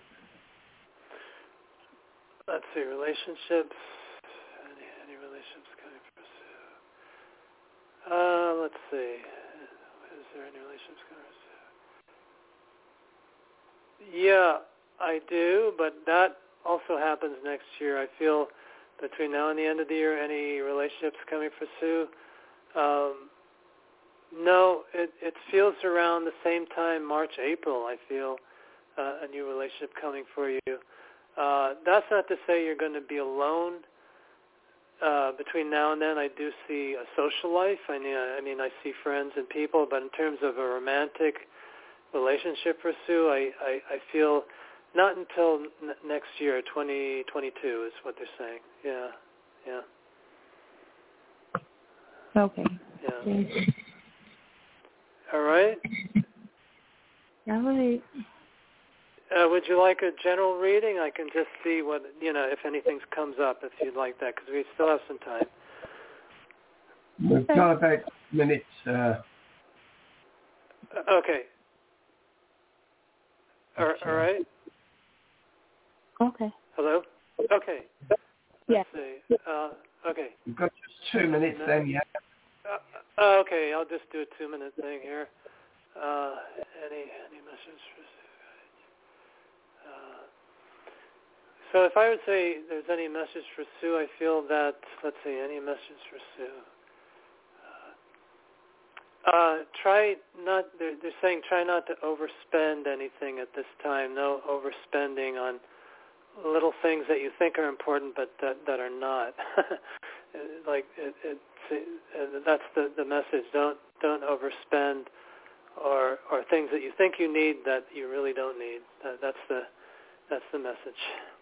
Let's see, relationships. Any any relationships coming for Sue? Uh, let's see. Is there any relationships coming for Sue? Yeah, I do, but that also happens next year. I feel between now and the end of the year, any relationships coming for Sue? Um, no, it, it feels around the same time, March, April, I feel, uh, a new relationship coming for you. Uh, that's not to say you're going to be alone. Uh, between now and then, I do see a social life. I mean, I mean, I see friends and people, but in terms of a romantic relationship for Sue, I, I, I feel not until n- next year, twenty twenty-two is what they're saying. Yeah, yeah. Okay. Yeah. All right. All right. Uh, would you like a general reading? I can just see what, you know, if anything comes up, if you'd like that, because we still have some time. We've got about minutes. Uh, okay. All, all right. Okay. Hello? Okay. Yeah. Let's see. Uh, okay. We've got just two minutes then, yeah. Uh, okay, I'll just do a two-minute thing here. Uh, any any messages for Uh, so if I would say there's any message for Sue, I feel that, let's see, any message for Sue. Uh, uh, try not, they're, they're saying try not to overspend anything at this time. No overspending on little things that you think are important but that, that are not. like, it, it, it, that's the, the message. Don't don't overspend or or things that you think you need that you really don't need. That, that's the that's the message.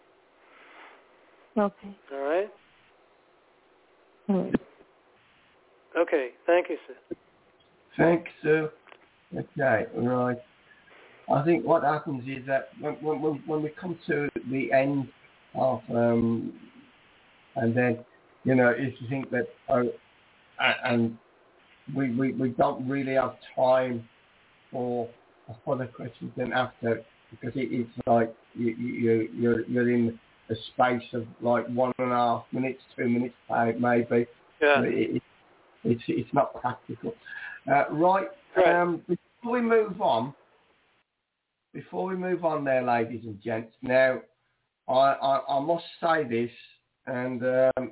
Okay. All right? All right. Okay. Thank you, Sue. Thanks, Sue. Okay, right. I think what happens is that when when, when we come to the end of, um, and then, you know, if you think that, oh, and we, we, we don't really have time for further questions then after, because it, it's like you, you, you're, you're in a space of like one and a half minutes, two minutes maybe. Yeah. It, it, it's, it's not practical. Uh, right, right. Um, before we move on, before we move on there, ladies and gents, now, I, I, I must say this, and, um,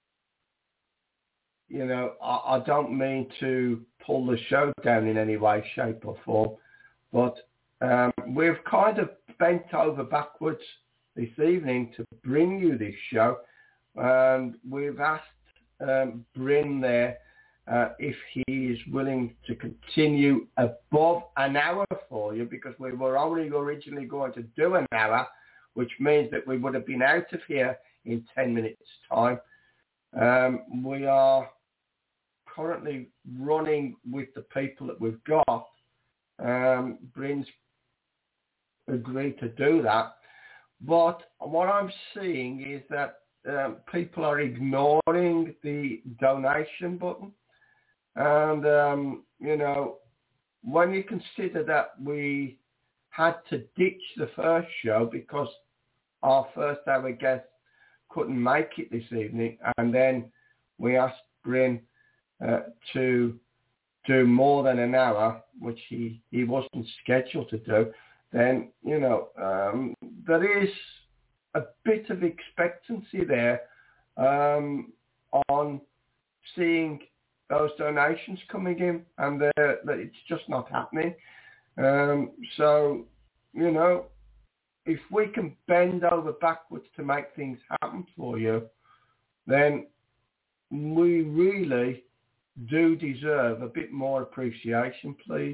you know, I, I don't mean to pull the show down in any way, shape or form, but um, we've kind of bent over backwards this evening to bring you this show, and we've asked um, Bryn there uh, if he is willing to continue above an hour for you, because we were only originally going to do an hour, which means that we would have been out of here in ten minutes' time. Um, we are currently running with the people that we've got. Um, Bryn's agreed to do that. But what I'm seeing is that um, people are ignoring the donation button. And, um, you know, when you consider that we had to ditch the first show because our first hour guest couldn't make it this evening, and then we asked Bryn uh, to do more than an hour, which he, he wasn't scheduled to do, then, you know, um, there is a bit of expectancy there um, on seeing those donations coming in, and that it's just not happening. Um, so, you know, if we can bend over backwards to make things happen for you, then we really do deserve a bit more appreciation, please.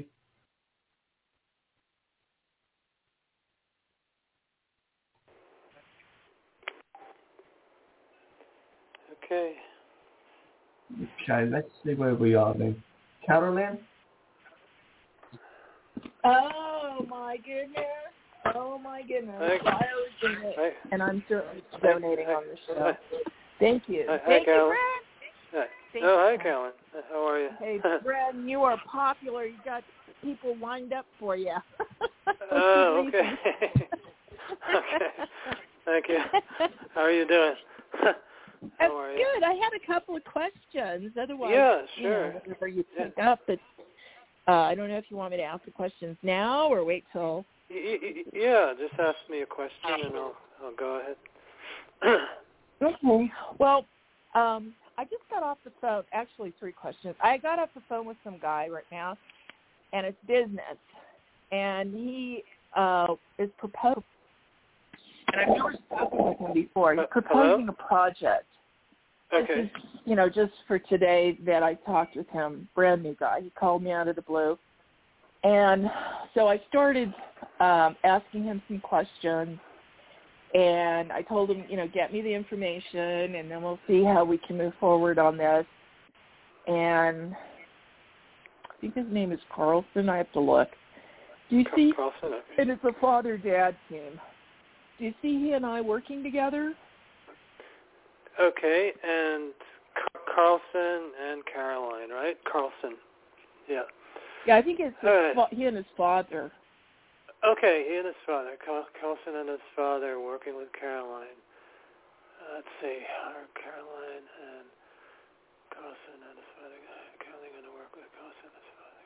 Okay. Okay, let's see where we are then. Carolyn? Oh, my goodness. Oh, my goodness. Hi. I was doing it, Hi. and I'm certainly donating Hi. on the show. Hi. Thank you. Hi, Thank hi, you, Carolyn. Brad. Hi. Thank Oh, hi, you. Carolyn. How are you? Hey, Brad, you are popular. You got people lined up for you. Oh, okay. Okay. Thank you. How are you doing? How are you? Good. I had a couple of questions. Otherwise, Yeah, you sure. know, whenever you Yeah. pick up, but uh, I don't know if you want me to ask the questions now or wait till. Y- y- Yeah, just ask me a question and I'll I'll go ahead. Okay. Well, um, I just got off the phone. Actually, three questions. I got off the phone with some guy right now, and it's business, and he uh, is proposing. And I've never spoken with him before. He's proposing Hello? a project. Okay. This is, you know, just for today that I talked with him, brand new guy. He called me out of the blue. And so I started um, asking him some questions, and I told him, you know, get me the information, and then we'll see how we can move forward on this. And I think his name is Carlson. I have to look. Do you see? Carlson, okay. And it's a father-dad team. Do you see he and I working together? Okay, and Car- Carlson and Caroline, right? Carlson. Yeah. Yeah, I think it's his All right. fa- he and his father. Okay, he and his father, Carl- Carlson and his father, working with Caroline. Uh, let's see, are Caroline and Carlson and his father. Caroline going to work with Carlson and his father.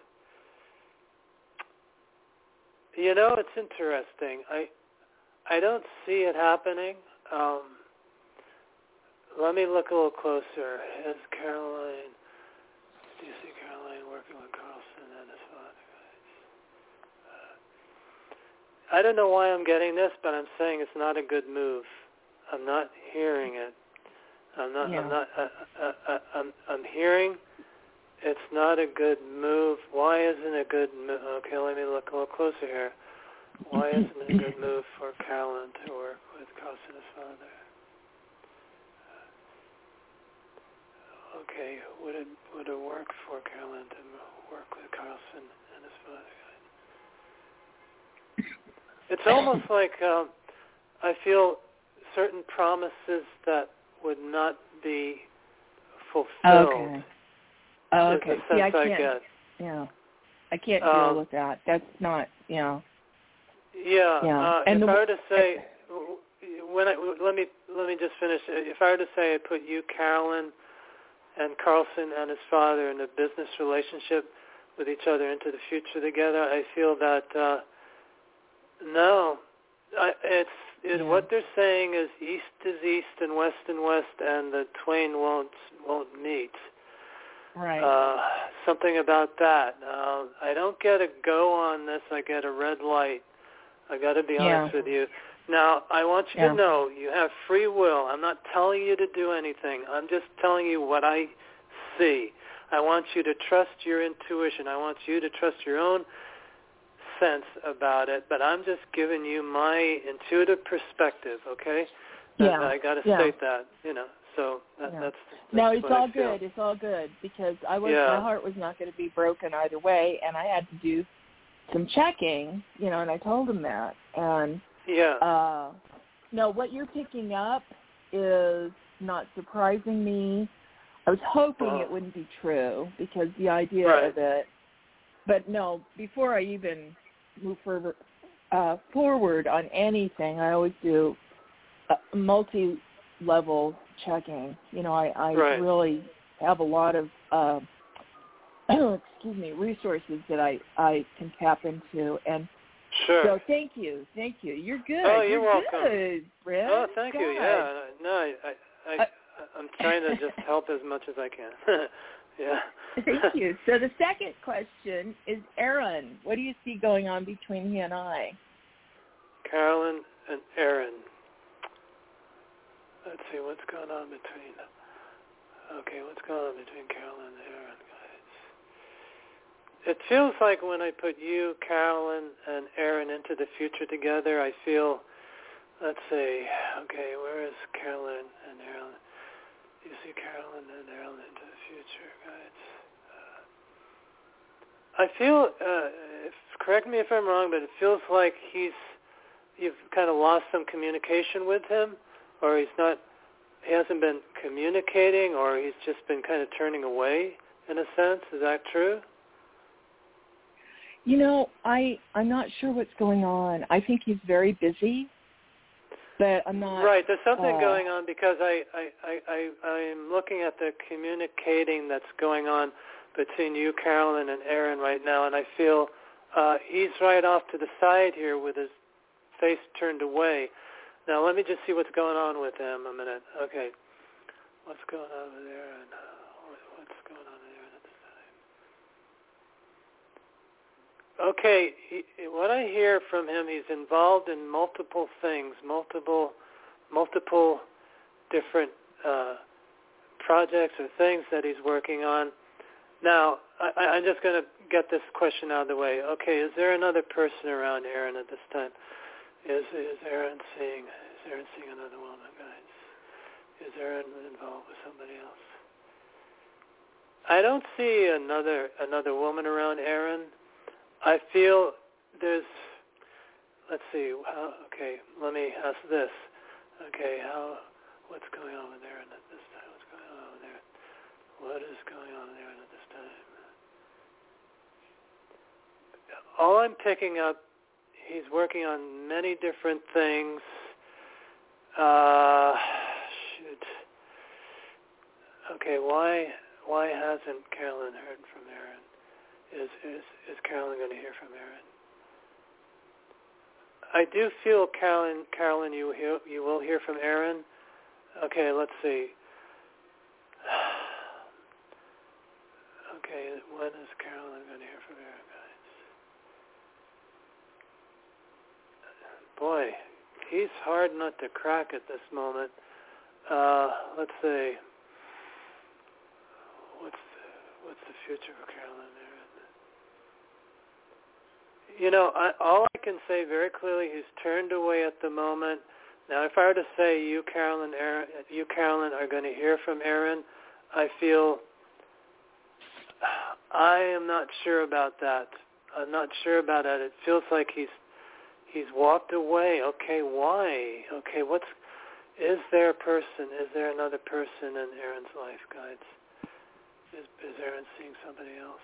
You know, it's interesting. I I don't see it happening. Um, let me look a little closer. Is Caroline? Do you see Caroline working with Carlson and his father? I don't know why I'm getting this, but I'm saying it's not a good move. I'm not hearing it. I'm not. Yeah. I'm not. Uh, uh, uh, I'm. I'm hearing it's not a good move. Why isn't it a good move? Okay, let me look a little closer here. Why isn't it a good move for Carolyn to work with Carlson and his father? Okay, would it would it work for Carolyn to work with Carlson and his father? It's almost like um, I feel certain promises that would not be fulfilled. Okay. Oh, is okay. the See, I sense I can't. get. Yeah, I can't Um, deal with that. That's not. Yeah. Yeah. Yeah. Uh, And if the- I were to say, when I let me let me just finish. If I were to say I put you, Carolyn, and Carlson and his father in a business relationship with each other into the future together, I feel that uh, No, I, it's it, Yeah. what they're saying is east is east and west and west, and the twain won't won't meet. Right. Uh, something about that. Uh, I don't get a go on this. I get a red light. I got to be Yeah. honest with you. Now, I want you Yeah. to know you have free will. I'm not telling you to do anything. I'm just telling you what I see. I want you to trust your intuition. I want you to trust your own sense about it, but I'm just giving you my intuitive perspective, okay? Yeah. I, I got to yeah. state that, you know. So that, Yeah. that's, that's No, it's what I all feel. good. It's all good because I was Yeah. my heart was not going to be broken either way, and I had to do some checking, you know, and I told him that. And Yeah. uh, no, what you're picking up is not surprising me. I was hoping Wow. it wouldn't be true because the idea Right. of it. But no, before I even move further uh, forward on anything, I always do a multi-level checking. You know, I, I Right. really have a lot of, uh, excuse me, resources that I, I can tap into. And Sure. so thank you. Thank you. You're good. Oh, you're, you're welcome. good, Brett. Oh, thank you. God. Yeah. No, I, I, I, I- I'm trying to just help as much as I can. Yeah. Thank you. So the second question is Aaron. What do you see going on between he and I? Carolyn and Aaron. Let's see what's going on between. Okay, what's going on between Carolyn and Aaron, guys? It feels like when I put you, Carolyn, and Aaron into the future together, I feel. Let's see. Okay, where is Carolyn and Aaron? You see Carolyn and Aaron into the future, guys. Uh, I feel. Uh, if, correct me if I'm wrong, but it feels like he's. You've kind of lost some communication with him, or he's not. He hasn't been communicating, or he's just been kind of turning away, in a sense. Is that true? You know, I, I'm not sure what's going on. I think he's very busy, but I'm not... Right, there's something uh, going on because I, I, I, I, I'm looking at the communicating that's going on between you, Carolyn, and Aaron right now, and I feel uh, he's right off to the side here with his face turned away. Now, let me just see what's going on with him a minute. Okay. What's going on with Aaron? What's going on with Aaron at this time? Okay. He, what I hear from him, he's involved in multiple things, multiple, multiple different uh, projects or things that he's working on. Now, I, I'm just going to get this question out of the way. Okay, is there another person around Aaron at this time? Is is Aaron seeing is Aaron seeing another woman, guys? Is Aaron involved with somebody else? I don't see another another woman around Aaron. I feel there's. Let's see. How, okay, let me ask this. Okay, how? What's going on with Aaron at this time? What's going on with Aaron? What is going on with Aaron at this time? All I'm picking up. He's working on many different things. Uh, shoot. Okay, why why hasn't Carolyn heard from Aaron? Is is is Carolyn going to hear from Aaron? I do feel Carolyn Carolyn you hear, you will hear from Aaron. Okay, let's see. Okay, when is Carolyn going to hear from Aaron, guys? Boy, he's hard not to crack at this moment. Uh, let's see. What's the, what's the future for Carolyn Aaron? You know, I, all I can say very clearly, he's turned away at the moment. Now, if I were to say you, Carolyn, Aaron, you, Carolyn, are going to hear from Aaron, I feel I am not sure about that. I'm not sure about that. It feels like he's He's walked away. Okay, why? Okay, what's, is there a person, is there another person in Aaron's life, guys? Is, is Aaron seeing somebody else?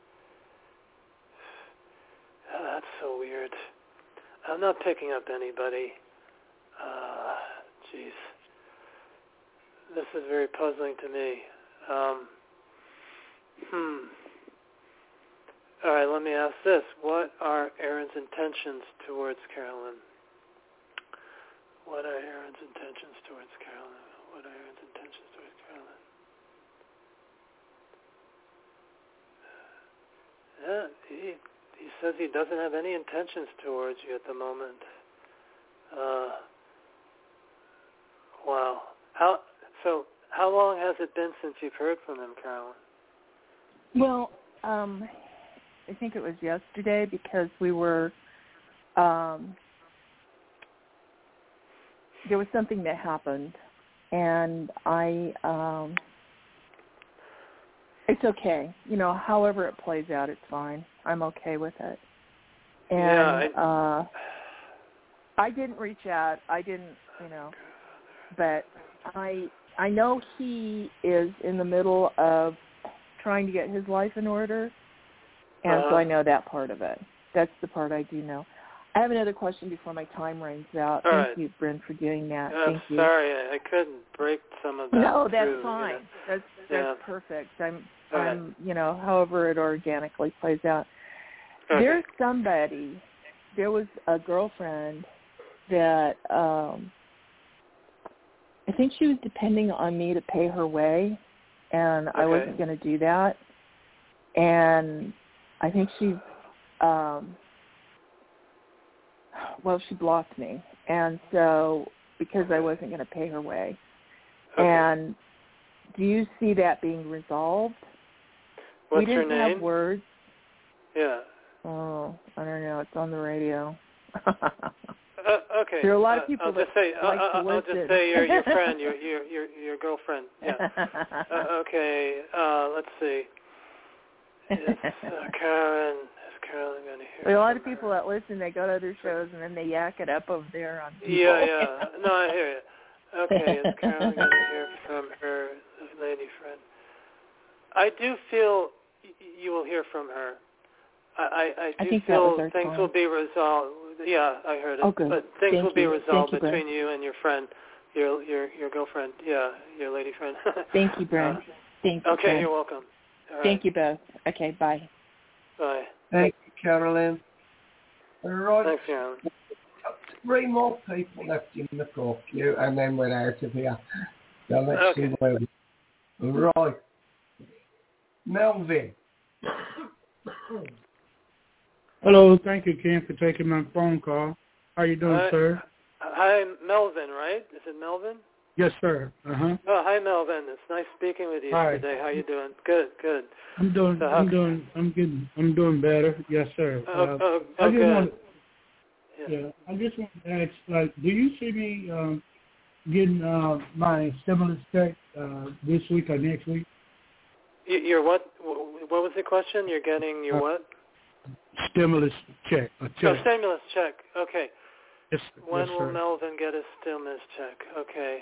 Oh, that's so weird. I'm not picking up anybody. Uh, jeez. This is very puzzling to me. Um, hmm. All right, let me ask this. What are Aaron's intentions towards Carolyn? What are Aaron's intentions towards Carolyn? What are Aaron's intentions towards Carolyn? Yeah, he, he says he doesn't have any intentions towards you at the moment. Uh, wow. How so? How long has it been since you've heard from him, Carolyn? Well, um, I think it was yesterday because we were. Um, there was something that happened, and I. Um, it's okay, you know. However it plays out, it's fine. I'm okay with it. And yeah, I, uh, I didn't reach out. I didn't, you know, but I. I know he is in the middle of trying to get his life in order, and uh-huh. so I know that part of it. That's the part I do know. I have another question before my time runs out. All Thank right. you, Bryn, for doing that. I'm Thank you. sorry, I, I couldn't break some of that. No, that's through, fine. You know? That's that's yeah. perfect. I'm, All I'm, right. you know, however it organically plays out. Okay. There's somebody. There was a girlfriend that. Um, I think she was depending on me to pay her way, and okay. I wasn't going to do that. And I think she, um, well, she blocked me. And so, because I wasn't going to pay her way. Okay. And do you see that being resolved? What's we didn't her name? have words. Yeah. Oh, I don't know. It's on the radio. Uh, okay. There are a lot of uh, people I'll that just say, like uh, to I'll listen. just say your your friend, your your your your girlfriend. Yeah. uh, okay. Uh, let's see. Is uh, Karen? Is Carolyn going to hear? There are a lot of from people her? that listen. They go to other shows and then they yak it up over there on people. Yeah, yeah. No, I hear you. Okay. Is Carolyn going to hear from her lady friend? I do feel y- you will hear from her. I, I, I do I think feel that was things time. will be resolved. Yeah, I heard it. Oh, good. But things Thank will be you. resolved you, between you and your friend, your your your girlfriend. Yeah, your lady friend. Thank you, Brent. Uh, Thank you. okay, Brent. you're welcome. All right. Thank you both. Okay, bye. Bye. Thank you, Carolyn. All right. Thanks, Carolyn. Three more people left in the call queue, and then we're out of here. So let's Okay. see where we Right. Melvin. Hello, thank you, Ken, for taking my phone call. How you doing, Hi. sir? Hi, Melvin, right? Is it Melvin? Yes, sir. Uh-huh. Oh, hi, Melvin. It's nice speaking with you Hi. today. How you doing? Good, good. I'm doing, So how- I'm doing, I'm getting, I'm doing better. Yes, sir. Oh, Uh, oh, I oh just good. want, Yeah. yeah, I just want to ask, like, do you see me um, getting uh, my stimulus check uh, this week or next week? You, you're what? What was the question? You're getting your Uh, what? Stimulus check, a Oh, check. stimulus check. Okay. Yes, When yes, will sir. Melvin get a stimulus check? Okay.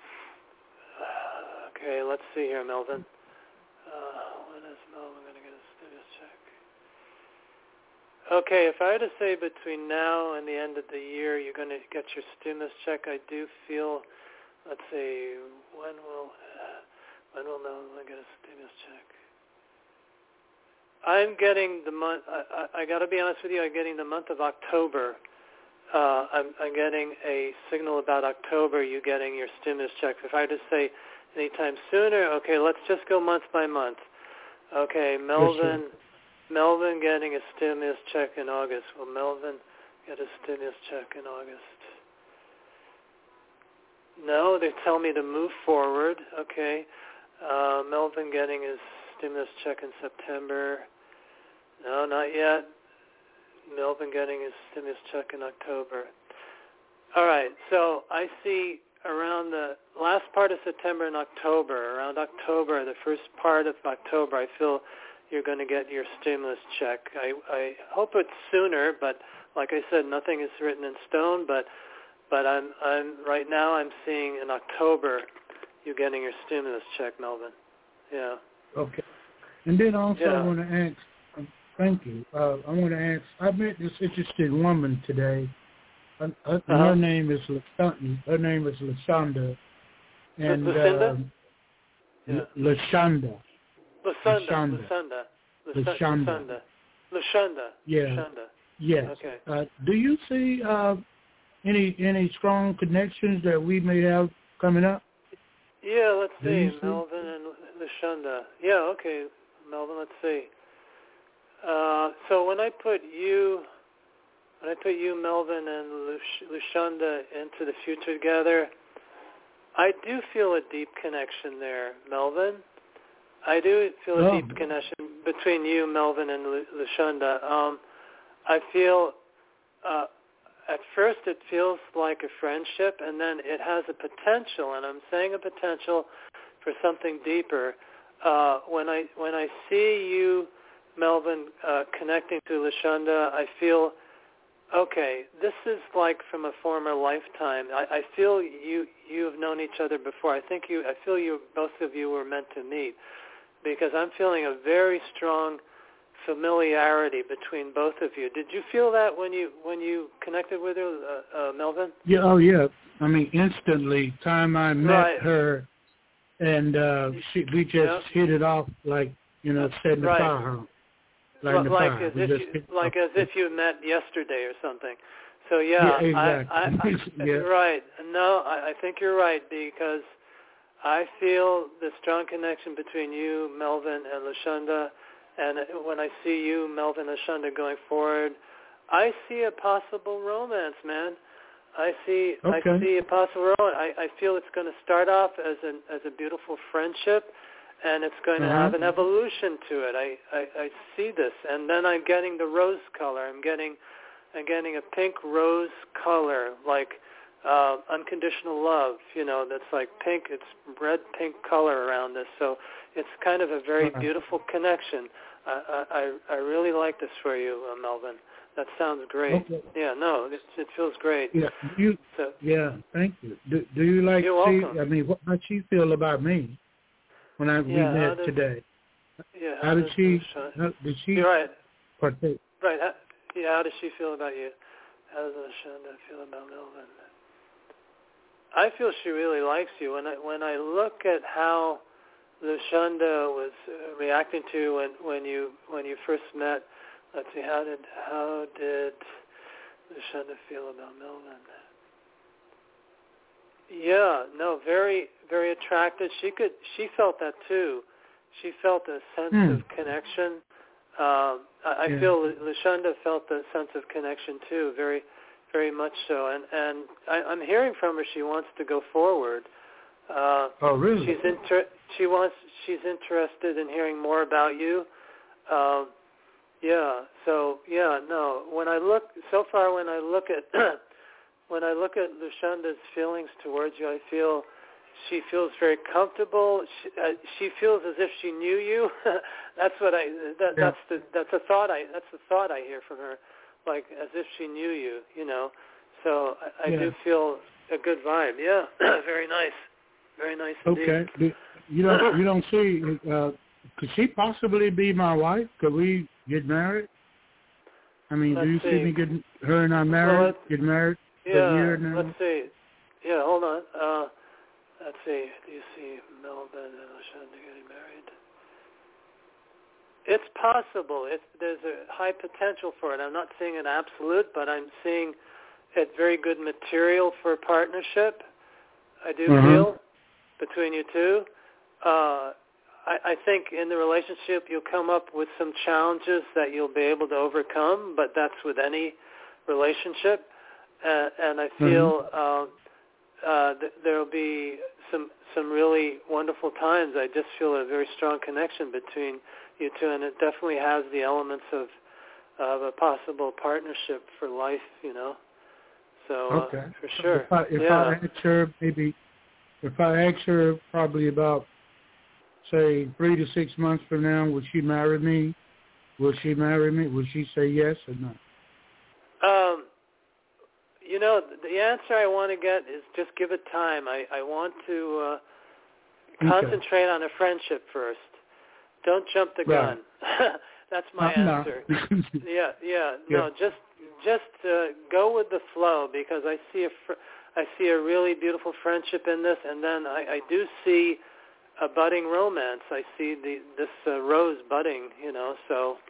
Okay, let's see here, Melvin. Uh, when is Melvin going to get a stimulus check? Okay, if I were to say between now and the end of the year you're going to get your stimulus check, I do feel, let's see, when will when will Melvin get a stimulus check? I'm getting the month. I, I, I got to be honest with you. I'm getting the month of October. Uh, I'm, I'm getting a signal about October. You getting your stimulus check. If I were to say anytime sooner, okay, let's just go month by month. Okay, Melvin. Yes, Melvin getting a stimulus check in August. Will Melvin get a stimulus check in August? No, they tell me to move forward. Okay. Uh, Melvin getting his stimulus check in September. No, not yet. Melvin getting his stimulus check in October. All right, so I see around the last part of September and October, around October, the first part of October, I feel you're going to get your stimulus check. I, I hope it's sooner, but like I said, nothing is written in stone, but but I'm I'm right now I'm seeing in October you getting your stimulus check, Melvin. Yeah. Okay. And then also Yeah. I want to ask, um, thank you. Uh, I want to ask, I met this interesting woman today. Uh, her, Uh-huh. her name is LaShonda. Her name is LaShonda. And Lucinda? um, Yeah. L- LaShonda. Lasunda. Lasanda. Lasunda. Lasanda. Lasunda. Lushunda. Yeah. Lushunda. Yes. Okay. Uh, do you see uh, any any strong connections that we may have coming up? Yeah, let's Do see. you see? Melvin and Lushunda. Yeah, okay. Melvin, let's see. Uh, so when I put you, when I put you, Melvin, and Lush- Lushunda into the future together, I do feel a deep connection there, Melvin. I do feel a Oh. deep connection between you, Melvin, and Lu- Lushunda. Um, I feel, uh, at first it feels like a friendship, and then it has a potential, and I'm saying a potential for something deeper. Uh, when I when I see you, Melvin, uh, connecting to Lushunda, I feel, okay, this is like from a former lifetime. I, I feel you you have known each other before. I think you. I feel you. Both of you were meant to meet, because I'm feeling a very strong familiarity between both of you. Did you feel that when you when you connected with her, uh, uh, Melvin? Yeah. Oh, yeah. I mean, instantly, time I met Right. her, and uh, she, we just Yeah. hit it off like you know, setting the Right. fire on. Like, Well, the like fire. as We if just you, hit it like off. as if you met yesterday or something. So yeah, Yeah, I, exactly. I, I, Yeah. right. No, I, I think you're right, because I feel the strong connection between you, Melvin, and Lushunda. And when I see you, Melvin, Lushunda, going forward, I see a possible romance, man. I see, Okay. I see a possible romance. I, I feel it's going to start off as an as a beautiful friendship, and it's going to Uh-huh. have an evolution to it. I, I, I see this, and then I'm getting the rose color. I'm getting, I'm getting a pink rose color, like uh, unconditional love. You know, that's like pink. It's red pink color around this, so it's kind of a very Uh-huh. beautiful connection. I, I, I really like this for you, uh, Melvin. That sounds great. Okay. Yeah, no, it, it feels great. Yeah. You. So, Yeah. Thank you. Do, do you like You're see? welcome. I mean, what how she feel about me when I we Yeah, how met does- today? yeah, How did does she? Lushunda- How, did she You're right. partake? Right. How, yeah, how does she feel about you? How does Lushunda feel about Melvin? I feel she really likes you. When I when I look at how Lushunda was uh, reacting to when, when you when you first met, let's see, how did how did Lushunda feel about Melvin? Yeah, no, very very attracted. She could she felt that too. She felt a sense Hmm. of connection. Um, I, I Yeah. feel Lushunda felt a sense of connection too, very very much so. And and I, I'm hearing from her she wants to go forward. Uh, Oh, really? She's inter- she wants she's interested in hearing more about you. Um, yeah. So yeah. No. When I look so far, when I look at when I look at Lushunda's feelings towards you, I feel she feels very comfortable. She, uh, she feels as if she knew you. That's what I. That, Yeah. That's the. That's a thought. I. That's the thought I hear from her, like as if she knew you. You know. So I, I Yeah. do feel a good vibe. Yeah. Very nice. Very nice indeed. Okay. Do, you don't you don't see? Uh, could she possibly be my wife? Could we get married? I mean, Let's do you see. see me getting her and I Well, married? let's- get married? For a Yeah, year now? let's see. Yeah, hold on. Uh, let's see. Do you see Melvin and Lushunda getting married? It's possible. It's, there's a high potential for it. I'm not seeing an absolute, but I'm seeing it very good material for a partnership. I do Mhm. feel between you two. Uh, I, I think in the relationship you'll come up with some challenges that you'll be able to overcome, but that's with any relationship. Uh, and I feel uh, uh, th- there will be some some really wonderful times. I just feel a very strong connection between you two, and it definitely has the elements of of a possible partnership for life. You know, so uh, Okay. for So sure. If I, if yeah. I ask her maybe, if I ask her probably about, say, three to six months from now, will she marry me? Will she marry me? Will she say yes or no? Um, you know, the answer I want to get is just give it time. I, I want to uh, Okay. concentrate on a friendship first. Don't jump the Right. gun. That's my I'm not. answer. yeah, yeah. No, Yeah. just just uh, go with the flow, because I see a fr- I see a really beautiful friendship in this, and then I, I do see a budding romance. I see the this uh, rose budding. You know, so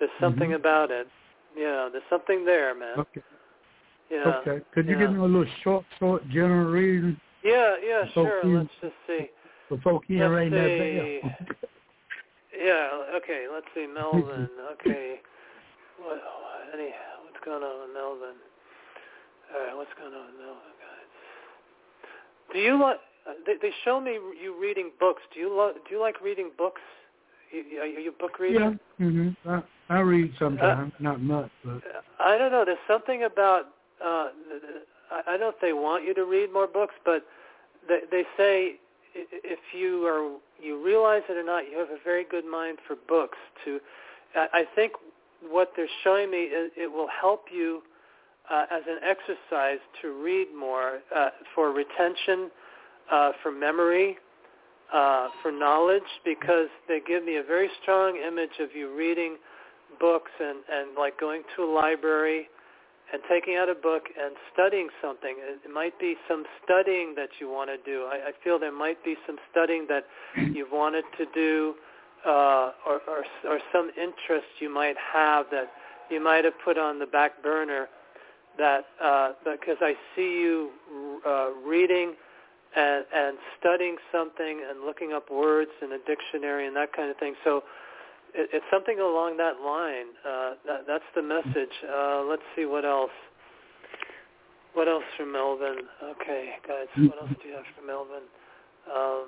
there's something mm-hmm. about it. Yeah, there's something there, man. Okay. Yeah. Okay. Could you yeah. give me a little short, short general reading? Yeah, yeah, sure. You, let's just see. For folk here let's ain't see. that bad. Yeah. Okay. Let's see, Melvin. Okay. What? Any? What's going on with Melvin? All right. What's going on with Melvin, guys? Do you like? They, they show me you reading books. Do you lo- Do you like reading books? You, are you a book reader? Yeah. Mhm. I, I read sometimes, uh, not much, but I don't know. There's something about. Uh, I don't know if they want you to read more books, but they, they say if you are you realize it or not, you have a very good mind for books. To, I think what they're showing me is it will help you uh, as an exercise to read more uh, for retention, uh, for memory, uh, for knowledge, because they give me a very strong image of you reading books and, and like going to a library and taking out a book and studying something. It might be some studying that you want to do. I, I feel there might be some studying that you've wanted to do uh, or, or, or some interest you might have that you might have put on the back burner that uh, because I see you uh, reading and, and studying something and looking up words in a dictionary and that kind of thing. So it, it's something along that line. Uh, that, that's the message. Uh, let's see what else. What else from Melvin? Okay, guys, what else do you have from Melvin? Um,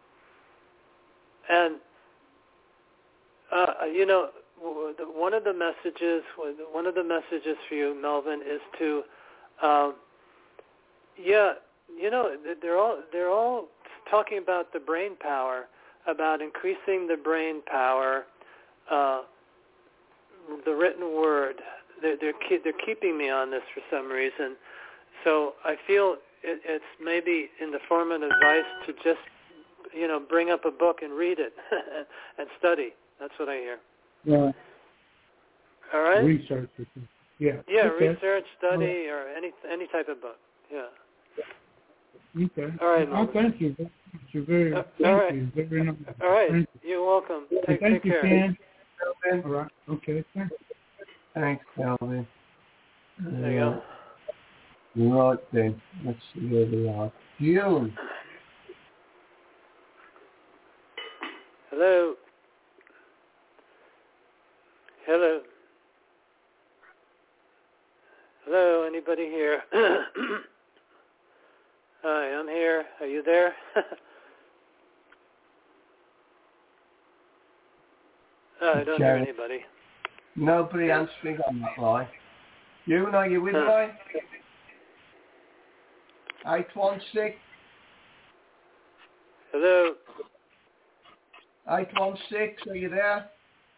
and, uh, you know, one of the messages, one of the messages for you, Melvin, is to, um, yeah, you know, they're all they're all talking about the brain power, about increasing the brain power, uh, the written word. They're they're, keep, they're keeping me on this for some reason, so I feel it, it's maybe in the form of advice to just, you know, bring up a book and read it and study. That's what I hear. Yeah. All right. Research. Yeah. Yeah, okay. research, study, or any any type of book. Yeah. Okay. All right. Oh, thank you. You're very. Uh, thank all right. you. Very nice. All right. Thank you. You're welcome. Take, thank take you, care. Ken. All right. Okay. Thanks. Thanks, Calvin. There you go. Right then. Let's see where they are. June. Hello. Hello. Hello, anybody here? Hi, I'm here. Are you there? oh, I don't hear anybody. Nobody answering on that line. You, are you with huh. me? eight one six. Hello. eight one six, are you there?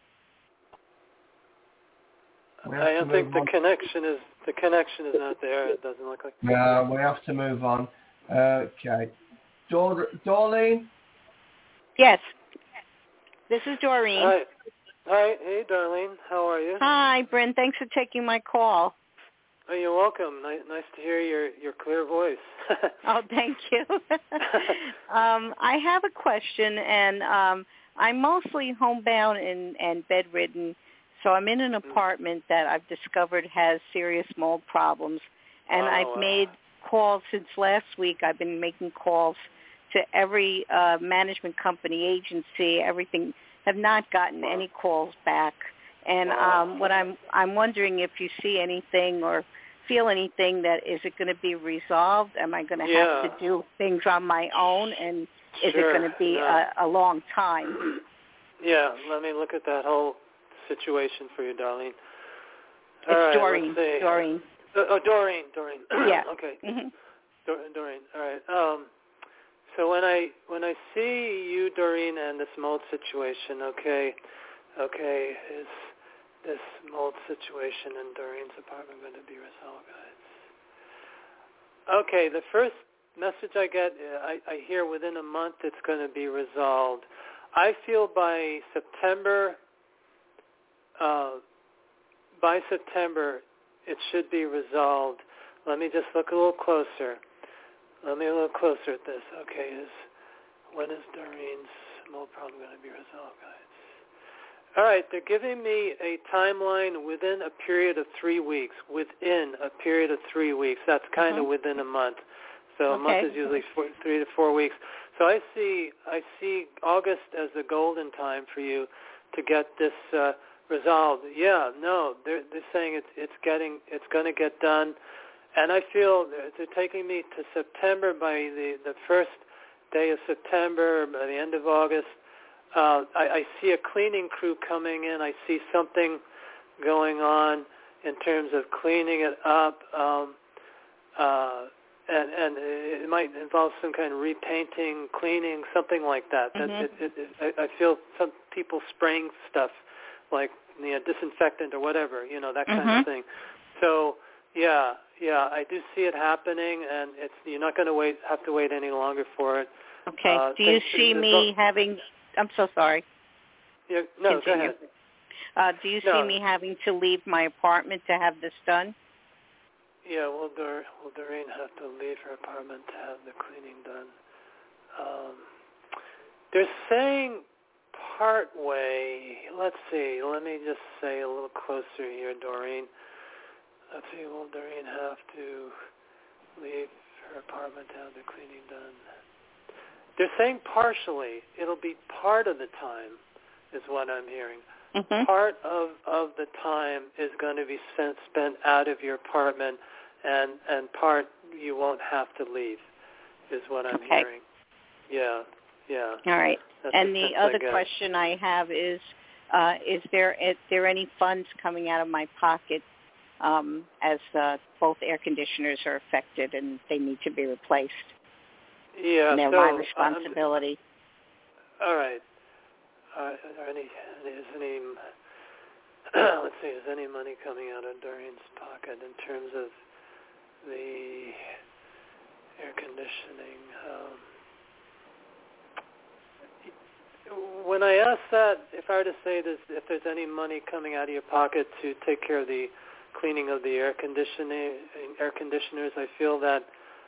I don't think the on. connection is the connection is not there. It doesn't look like. No, we have to move on. Okay, Dor- Dorleen. Yes, this is Doreen. Hi, hi, hey, Darlene. How are you? Hi, Bryn. Thanks for taking my call. Oh, you're welcome. Nice, nice to hear your, your clear voice. Oh, thank you. um, I have a question, and um, I'm mostly homebound and, and bedridden. So I'm in an apartment that I've discovered has serious mold problems, and wow, I've wow. made calls since last week. I've been making calls to every uh, management company, agency, everything. Have not gotten wow. any calls back. And wow. um, what I'm I'm wondering if you see anything or feel anything that is it going to be resolved? Am I going to yeah. have to do things on my own? And is sure. it going to be no. a, a long time? Yeah, let me look at that whole situation for you, Darlene. All it's right, Doreen. Doreen. Uh, oh, Doreen. Doreen. Yeah. okay. Mm-hmm. Dor- Doreen. All right. Um, so when I when I see you, Doreen, and this mold situation, okay, okay, is this mold situation in Doreen's apartment going to be resolved, guys? Okay. The first message I get, I, I hear within a month it's going to be resolved. I feel by September. Uh, by September, it should be resolved. Let me just look a little closer. Let me a little closer at this. Okay, is when is Doreen's mold problem going to be resolved, guys? All right, they're giving me a timeline within a period of three weeks. Within a period of three weeks. That's kind of mm-hmm. within a month. So a month is usually four, three to four weeks. So I see I see August as the golden time for you to get this uh, resolved. Yeah, no, they're they're saying it's it's getting it's going to get done, and I feel they're taking me to September by the the first day of September, by the end of August. Uh, I, I see a cleaning crew coming in. I see something going on in terms of cleaning it up. Um, uh, And, and it might involve some kind of repainting, cleaning, something like that. Mm-hmm. that it, it, it, I feel some people spraying stuff like you know, disinfectant or whatever, you know, that kind mm-hmm. of thing. So, yeah, yeah, I do see it happening, and it's you're not going to wait, have to wait any longer for it. Okay. Uh, do you see me having? I'm so sorry. Yeah, no, Continue. Go ahead. Uh, do you no. see me having to leave my apartment to have this done? Yeah, will, Dor- will Doreen have to leave her apartment to have the cleaning done? Um, they're saying part way. Let's see. Let me just say a little closer here, Doreen. Let's see. Will Doreen have to leave her apartment to have the cleaning done? They're saying partially. It'll be part of the time, is what I'm hearing. Mm-hmm. Part of, of the time is going to be spent, spent out of your apartment, and and part you won't have to leave, is what I'm okay. hearing. Yeah, yeah. All right. That's and the other question I have is, uh, is there is there any funds coming out of my pocket um, as uh, both air conditioners are affected and they need to be replaced? Yeah, and they're so, my responsibility. Um, all right. Uh, are any, is any, let's see, is any money coming out of Doreen's pocket in terms of the air conditioning? Um, when I ask that, if I were to say this, if there's any money coming out of your pocket to take care of the cleaning of the air conditioning, air conditioners, I feel that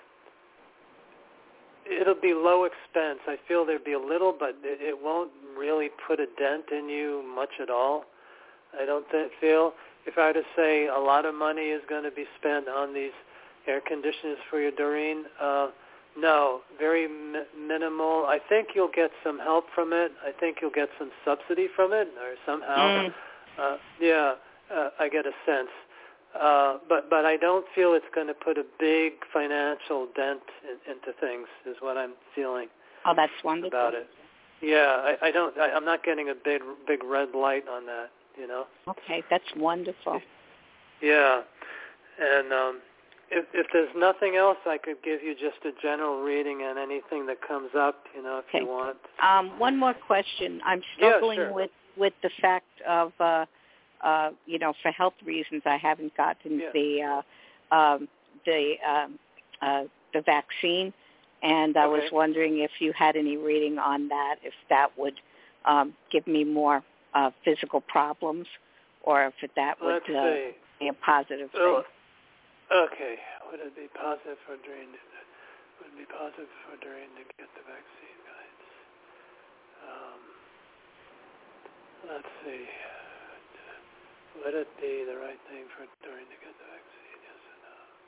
it'll be low expense. I feel there'd be a little, but it, it won't really put a dent in you much at all. I don't th- feel. If I were to say a lot of money is going to be spent on these air conditioners for your Doreen, uh, no, very mi- minimal. I think you'll get some help from it. I think you'll get some subsidy from it, or somehow. Mm. Uh, yeah, uh, I get a sense. Uh, but but I don't feel it's going to put a big financial dent in, into things, is what I'm feeling. Oh, that's wonderful. About it. Yeah, I, I don't. I, I'm not getting a big big red light on that. You know. Okay, that's wonderful. Yeah, and um, if if there's nothing else, I could give you just a general reading on anything that comes up. You know, if okay. you want. Um, one more question. I'm struggling yeah, sure. with with the fact of. Uh, Uh, you know, for health reasons, I haven't gotten yeah. the uh, um, the um, uh, the vaccine, and I okay. was wondering if you had any reading on that, if that would um, give me more uh, physical problems, or if it, that would uh, be a positive thing. Oh, okay, would it be positive for Doreen? Would it be positive for Doreen to get the vaccine, guys? Um, let's see. Would it be the right thing for Doreen to get the vaccine? Yes or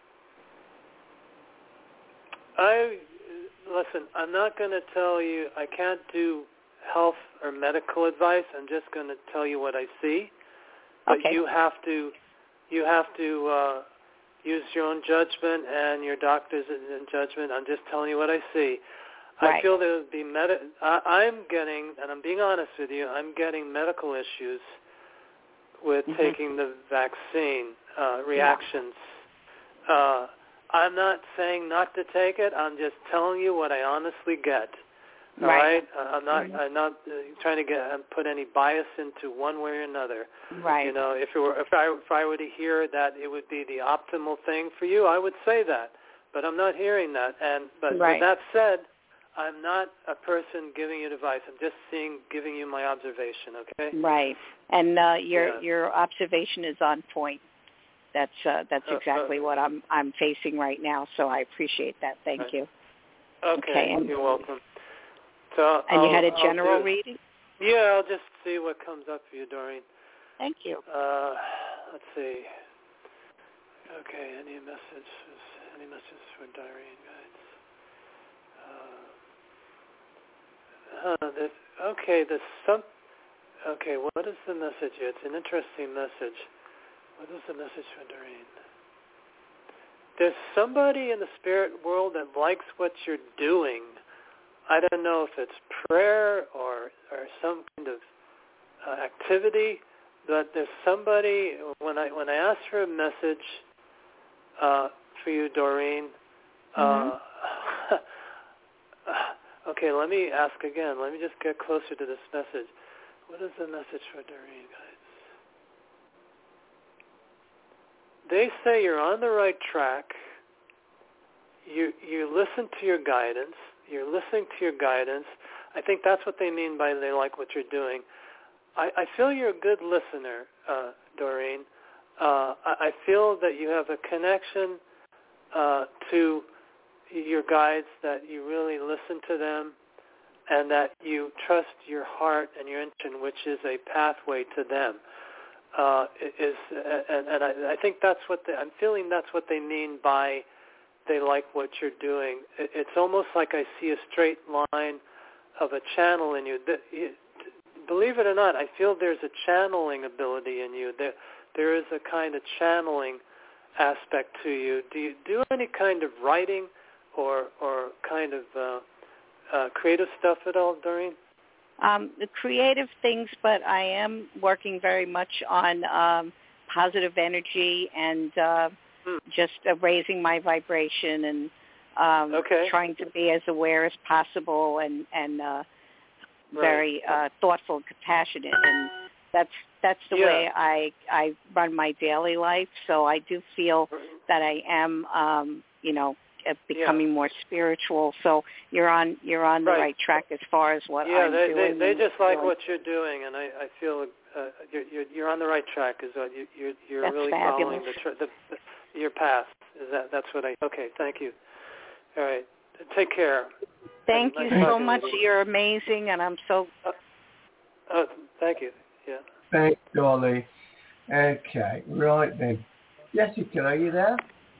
no? I listen. I'm not going to tell you. I can't do health or medical advice. I'm just going to tell you what I see. But okay. you have to. You have to uh, use your own judgment and your doctor's judgment. I'm just telling you what I see. Right. I feel there would be med. I, I'm getting, and I'm being honest with you. I'm getting medical issues with mm-hmm. taking the vaccine, uh, reactions. Yeah. Uh, I'm not saying not to take it. I'm just telling you what I honestly get. All right? right? Uh, I'm not. Mm-hmm. I'm not uh, trying to get uh, put any bias into one way or another. Right. You know, if it were, if I if I were to hear that it would be the optimal thing for you, I would say that. But I'm not hearing that. And but right. with that said, I'm not a person giving you advice. I'm just seeing, giving you my observation, okay? Right. And uh, your yeah. your observation is on point. That's uh, that's exactly uh, uh, what I'm I'm facing right now. So I appreciate that. Thank right. you. Okay, okay and, you're welcome. So and I'll, you had a I'll general do, reading? Yeah, I'll just see what comes up for you, Doreen. Thank you. Uh, let's see. Okay, any messages? Any messages for Doreen, guys? Uh, huh, this, okay, there's some. Okay, what is the message here? It's an interesting message. What is the message for Doreen? There's somebody in the spirit world that likes what you're doing. I don't know if it's prayer or or some kind of uh, activity, but there's somebody. When I when I asked for a message uh, for you, Doreen. Mm-hmm. Uh, okay, let me ask again. Let me just get closer to this message. What is the message for Doreen, guys? They say you're on the right track. You you listen to your guidance. You're listening to your guidance. I think that's what they mean by they like what you're doing. I, I feel you're a good listener, uh, Doreen. Uh, I, I feel that you have a connection uh, to your guides, that you really listen to them, and that you trust your heart and your intuition, which is a pathway to them. Uh, is and, and I, I think that's what they, I'm feeling. That's what they mean by they like what you're doing. It, it's almost like I see a straight line of a channel in you. The, you. Believe it or not, I feel there's a channeling ability in you. There, there is a kind of channeling aspect to you. Do you do any kind of writing or or kind of uh, uh, creative stuff at all, Doreen? Um, the creative things, but I am working very much on um, positive energy and uh, hmm. just uh, raising my vibration and um, okay. trying to be as aware as possible and and uh, very right. uh, thoughtful and compassionate. And that's that's the yeah. way I I run my daily life. So I do feel that I am, um, you know, becoming yeah. more spiritual. So you're on you're on the right, right track as far as what yeah, I'm they, doing. they they just like doing. what you're doing, and I, I feel uh, you're, you're you're on the right track. Is what you you're you're that's really fabulous. following the, the, the your path. Is that that's what I? Okay, thank you. All right, take care. Thank nice you so much. You. You're amazing, and I'm so. Uh, oh, thank you. Yeah. Thanks, Dolly. Okay, right then. Jessica, are you there?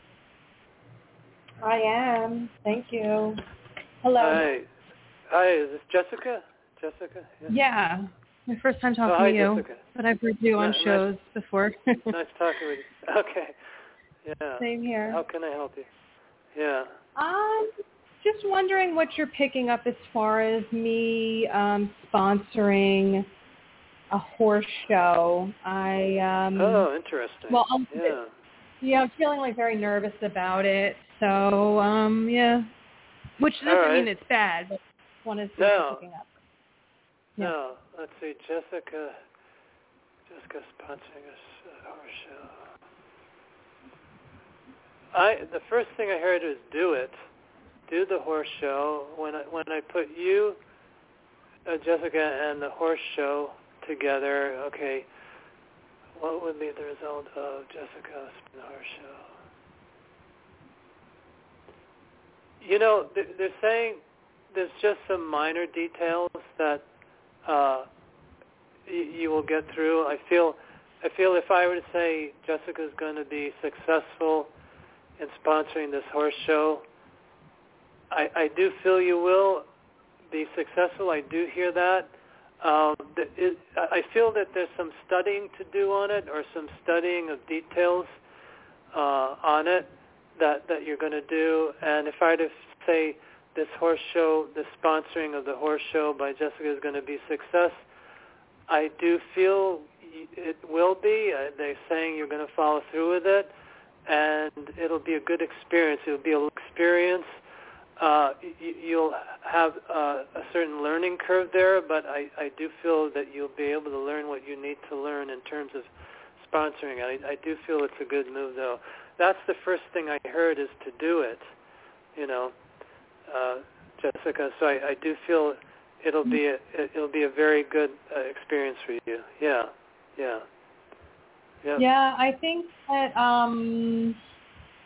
I am. Thank you. Hello. Hi. Hi, is this Jessica? Jessica? Yeah. yeah. My first time talking oh, hi, to you. Jessica. But I've heard you on nice, shows before. nice talking with you. Okay. Yeah. Same here. How can I help you? Yeah. Um, just wondering what you're picking up as far as me um, sponsoring a horse show. I um Oh, interesting. Well, I'm, yeah. Yeah, I'm feeling like very nervous about it. So, um, yeah. Which doesn't right. mean it's bad, but one is no. picking up. Yeah. No. Let's see, Jessica. Jessica sponsoring a horse show. I the first thing I heard was do it, do the horse show. When I when I put you, uh, Jessica, and the horse show together, okay. What would be the result of Jessica and the horse show? You know, they're saying there's just some minor details that uh, you will get through. I feel, I feel if I were to say Jessica's going to be successful in sponsoring this horse show, I, I do feel you will be successful. I do hear that. Um, it, I feel that there's some studying to do on it, or some studying of details uh, on it that, that you're going to do. And if I were to say this horse show, the sponsoring of the horse show by Jessica is going to be success, I do feel it will be. Uh, they're saying you're going to follow through with it, and it'll be a good experience. It'll be a experience. Uh, you, you'll have uh, a certain learning curve there, but I, I do feel that you'll be able to learn what you need to learn in terms of sponsoring. I, I do feel it's a good move, though. That's the first thing I heard, is to do it, you know, uh, Jessica. So I, I do feel it'll be a, it'll be a very good uh, experience for you. Yeah, yeah, yeah. Yeah, I think that. Um...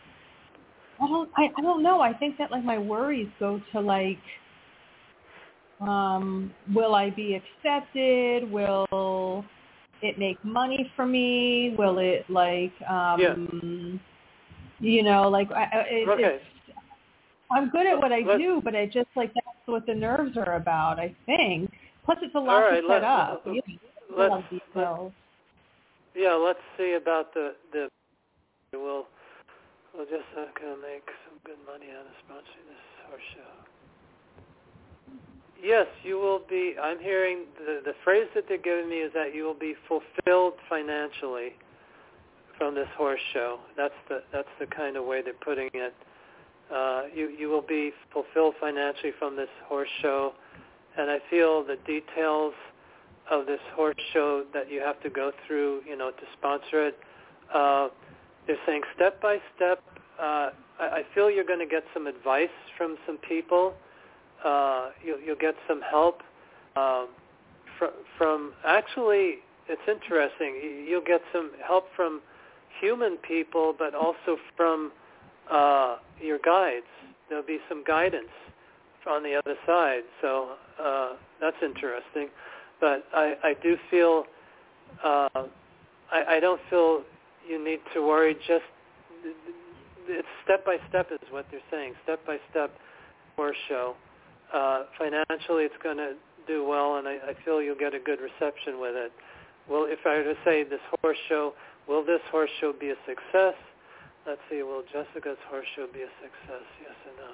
I don't. I, I don't know. I think that like my worries go to like Um, will I be accepted? Will it make money for me? Will it like, um, yeah. you know, like I, it, okay. it's, I'm good at what I Let's, do, but I just like that's what the nerves are about, I think. Plus, it's a lot right, to set let, up. Let, you let's, a lot of details. Let's, yeah, let's see about the the. We'll we'll just uh, kind of make some good money out of sponsoring this horse show. Yes, you will be. I'm hearing the the phrase that they're giving me is that you will be fulfilled financially from this horse show. That's the that's the kind of way they're putting it. Uh, you you will be fulfilled financially from this horse show, and I feel the details of this horse show that you have to go through, you know, to sponsor it. Uh, they're saying step by step. Uh, I, I feel you're going to get some advice from some people. Uh, you'll, you'll get some help um, from, from. Actually, it's interesting. You'll get some help from human people, but also from Uh, your guides. There'll be some guidance on the other side, so uh, that's interesting. But I, I do feel, uh, I, I don't feel you need to worry. Just it's step by step is what they're saying. Step by step horse show. Uh, financially, it's going to do well, and I, I feel you'll get a good reception with it. Well, if I were to say this horse show, will this horse show be a success? Let's see, will Jessica's horse show be a success? Yes or no?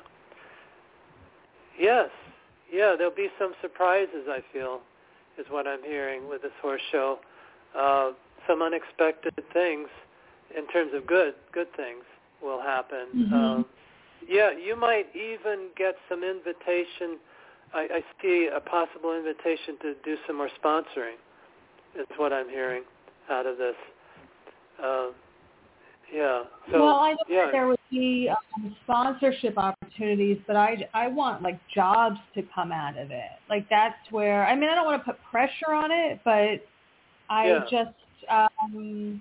Yes. Yeah, there'll be some surprises, I feel, is what I'm hearing with this horse show. Uh, some unexpected things in terms of good, good things will happen. Mm-hmm. Um, yeah, you might even get some invitation. I, I see a possible invitation to do some more sponsoring. Is what I'm hearing out of this. Uh, Yeah. So, well, I know yeah. that there would be um, sponsorship opportunities, but I, I want like jobs to come out of it. Like that's where I mean I don't want to put pressure on it, but I yeah. just um,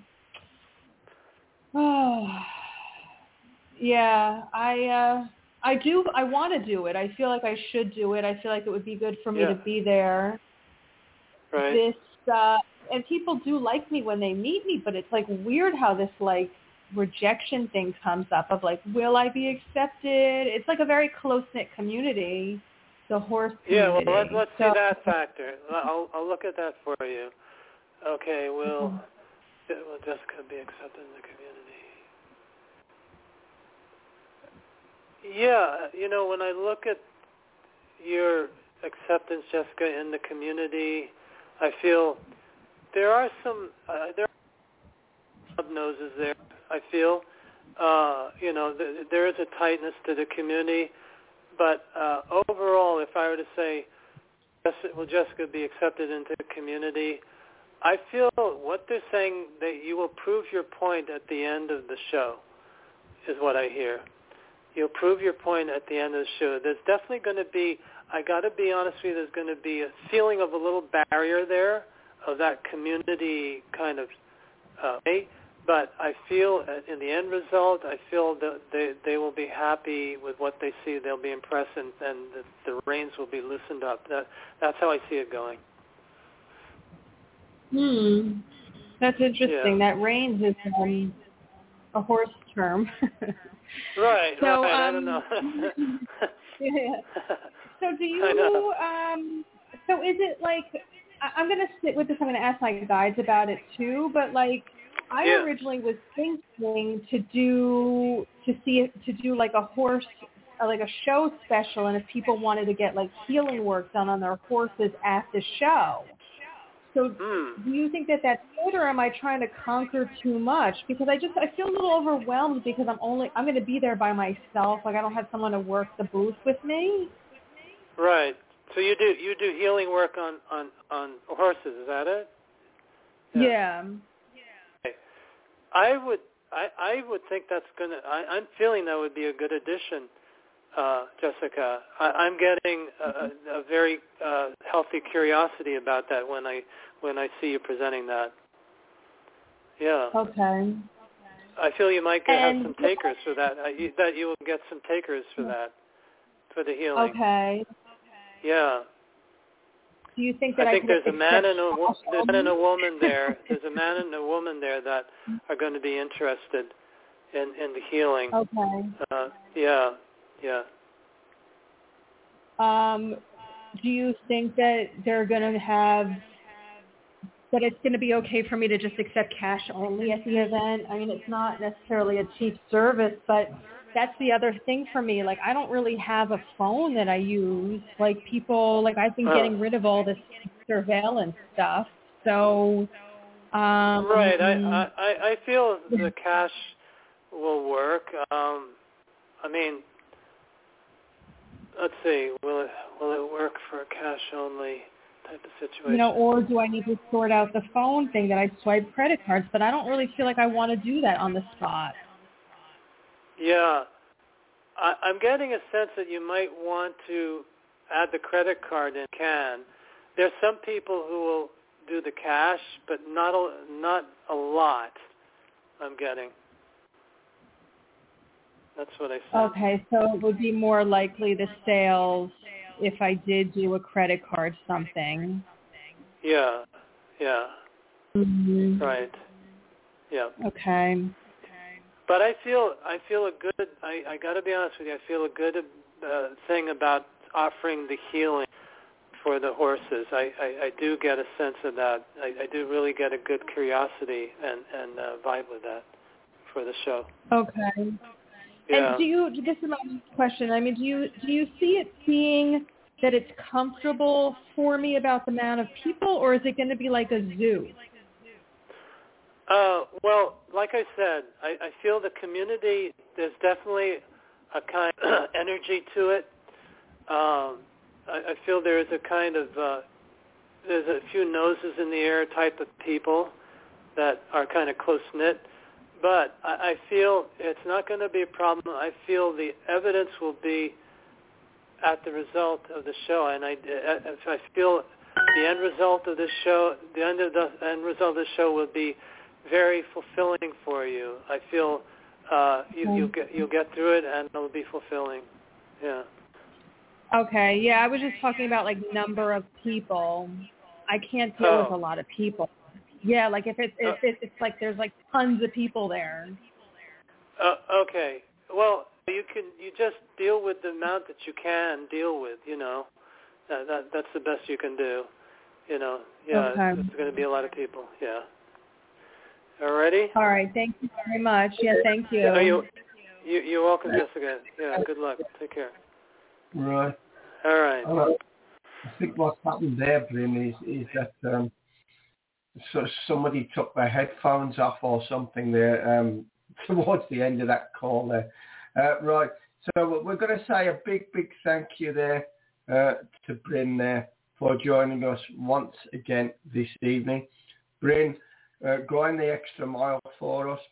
oh, yeah I uh, I do I want to do it. I feel like I should do it. I feel like it would be good for me yeah. to be there. Right. This uh, and people do like me when they meet me, but it's like weird how this like rejection thing comes up of like, will I be accepted? It's like a very close-knit community, the horse community. Yeah, well, let, let's so, see that factor. I'll, I'll look at that for you. Okay, will, mm-hmm. will Jessica be accepted in the community? Yeah, you know, when I look at your acceptance, Jessica, in the community, I feel there are some, uh, there are snub noses there. I feel, uh, you know, th- there is a tightness to the community, but uh, overall, if I were to say, will Jessica be accepted into the community, I feel what they're saying, that you will prove your point at the end of the show, is what I hear. You'll prove your point at the end of the show. There's definitely going to be, I got to be honest with you, there's going to be a feeling of a little barrier there, of that community kind of uh, way. But I feel in the end result, I feel that they, they will be happy with what they see. They'll be impressed, and, and the, the reins will be loosened up. That, that's how I see it going. Hmm. That's interesting. Yeah. That reins is um, a horse term. Right, so, right. Um, I don't know. yeah. So do you, um, so is it like, I, I'm going to sit with this. I'm going to ask my guides about it too, but like, I yeah. originally was thinking to do to see to do like a horse like a show special, and if people wanted to get like healing work done on their horses at the show. So mm. do you think that that's good, or am I trying to conquer too much? Because I just I feel a little overwhelmed because I'm only I'm going to be there by myself. Like I don't have someone to work the booth with me. Right. So you do you do healing work on on on horses? Is that it? Yeah. yeah. I would, I, I would think that's gonna. I, I'm feeling that would be a good addition, uh, Jessica. I, I'm getting a, a very uh, healthy curiosity about that when I when I see you presenting that. Yeah. Okay. I feel you might get, have and, some takers for that. Uh, you, that you will get some takers for that, for the healing. Okay. Yeah. Do you think that I I, think could there's a man and a wo- there's a man and a only? woman there. There's a man and a woman there that are going to be interested in, in the healing. Okay. Uh, yeah, yeah. Um, do you think that they're going to have, that it's going to be okay for me to just accept cash only at the event? I mean, it's not necessarily a cheap service, but that's the other thing for me. Like, I don't really have a phone that I use. Like, people, like, I've been Oh. getting rid of all this surveillance stuff. So, um, right. I, I, I feel the cash will work. Um, I mean, let's see. Will it will it work for a cash only type of situation? you know, or do I need to sort out the phone thing that I swipe credit cards? But I don't really feel like I want to do that on the spot. Yeah. I, I'm getting a sense that you might want to add the credit card in. Can. There's some people who will do the cash, but not a, not a lot, I'm getting. That's what I said. Okay, so it would be more likely the sales if I did do a credit card something. Yeah, yeah, Mm-hmm. right, yeah. Okay. But I feel I feel a good. I, I got to be honest with you. I feel a good uh, thing about offering the healing for the horses. I, I, I do get a sense of that. I, I do really get a good curiosity and and uh, vibe with that for the show. Okay. Yeah. And do you? This is my question. I mean, do you do you see it being that it's comfortable for me about the amount of people, or is it going to be like a zoo? Uh, well, like I said, I, I feel the community, there's definitely a kind of energy to it. Um, I, I feel there is a kind of, uh, there's a few noses in the air type of people that are kind of close-knit. But I, I feel it's not going to be a problem. I feel the evidence will be at the result of the show. And I, I feel the end result of the show, the end of the end result of the show will be very fulfilling for you. I feel uh, you, you'll get you'll get through it, and it'll be fulfilling. Yeah. Okay. Yeah, I was just talking about like number of people. I can't deal Oh. with a lot of people. Yeah, like if it's if it's, it's like there's like tons of people there. Uh, okay. Well, you can you just deal with the amount that you can deal with. You know, that, that that's the best you can do. You know. Yeah. Okay. There's going to be a lot of people. Yeah. Alrighty? All right. Thank you very much. Yeah, thank you. No, you, you, you're welcome, Jessica. Yeah, good luck. Take care. Right. All right. Uh, I think what's happened there, Bryn, is, is that um, so somebody took their headphones off or something there um, towards the end of that call there. Uh, right. So we're going to say a big, big thank you there uh, to Bryn there for joining us once again this evening. Bryn, uh, going the extra mile for us.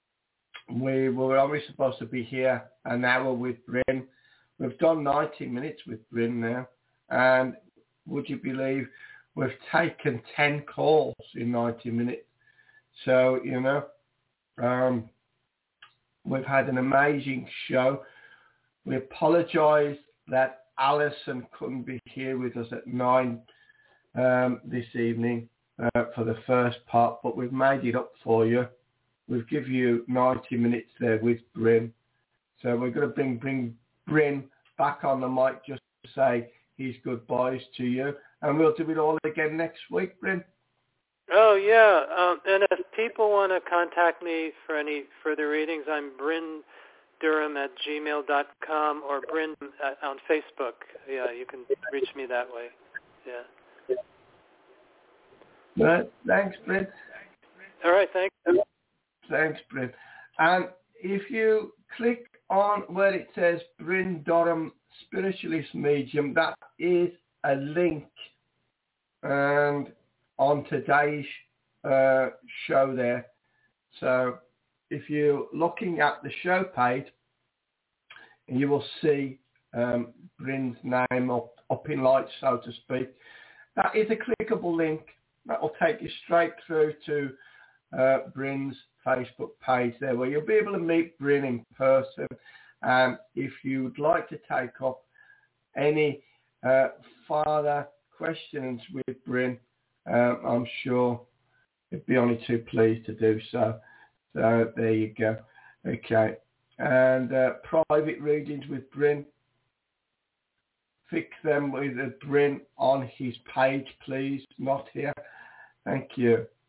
We were only supposed to be here an hour with Bryn. We've done ninety minutes with Bryn now. And would you believe we've taken ten calls in ninety minutes. So, you know, um, we've had an amazing show. We apologise that Alison couldn't be here with us at nine um, this evening uh, for the first part, but we've made it up for you. We've given you ninety minutes there with Bryn. So we're going to bring, bring Bryn back on the mic just to say his goodbyes to you. And we'll do it all again next week, Bryn. Oh, yeah. Um, and if people want to contact me for any further readings, I'm Bryn Durham at gmail dot com or Bryn at, on Facebook. Yeah, you can reach me that way. Yeah. Right. Thanks, Bryn. All right, thanks. Thanks, Bryn. And if you click on where it says Bryn Durham Spiritualist Medium, that is a link and on today's uh, show there. So if you're looking at the show page, you will see um, Bryn's name up, up in lights, so to speak. That is a clickable link. That will take you straight through to uh, Bryn's Facebook page there, where you'll be able to meet Bryn in person. And if you would like to take up any uh, further questions with Bryn, um, I'm sure he'd be only too pleased to do so. So there you go. Okay. And uh, private readings with Bryn. Fix them with Bryn on his page, please, not here. Thank you.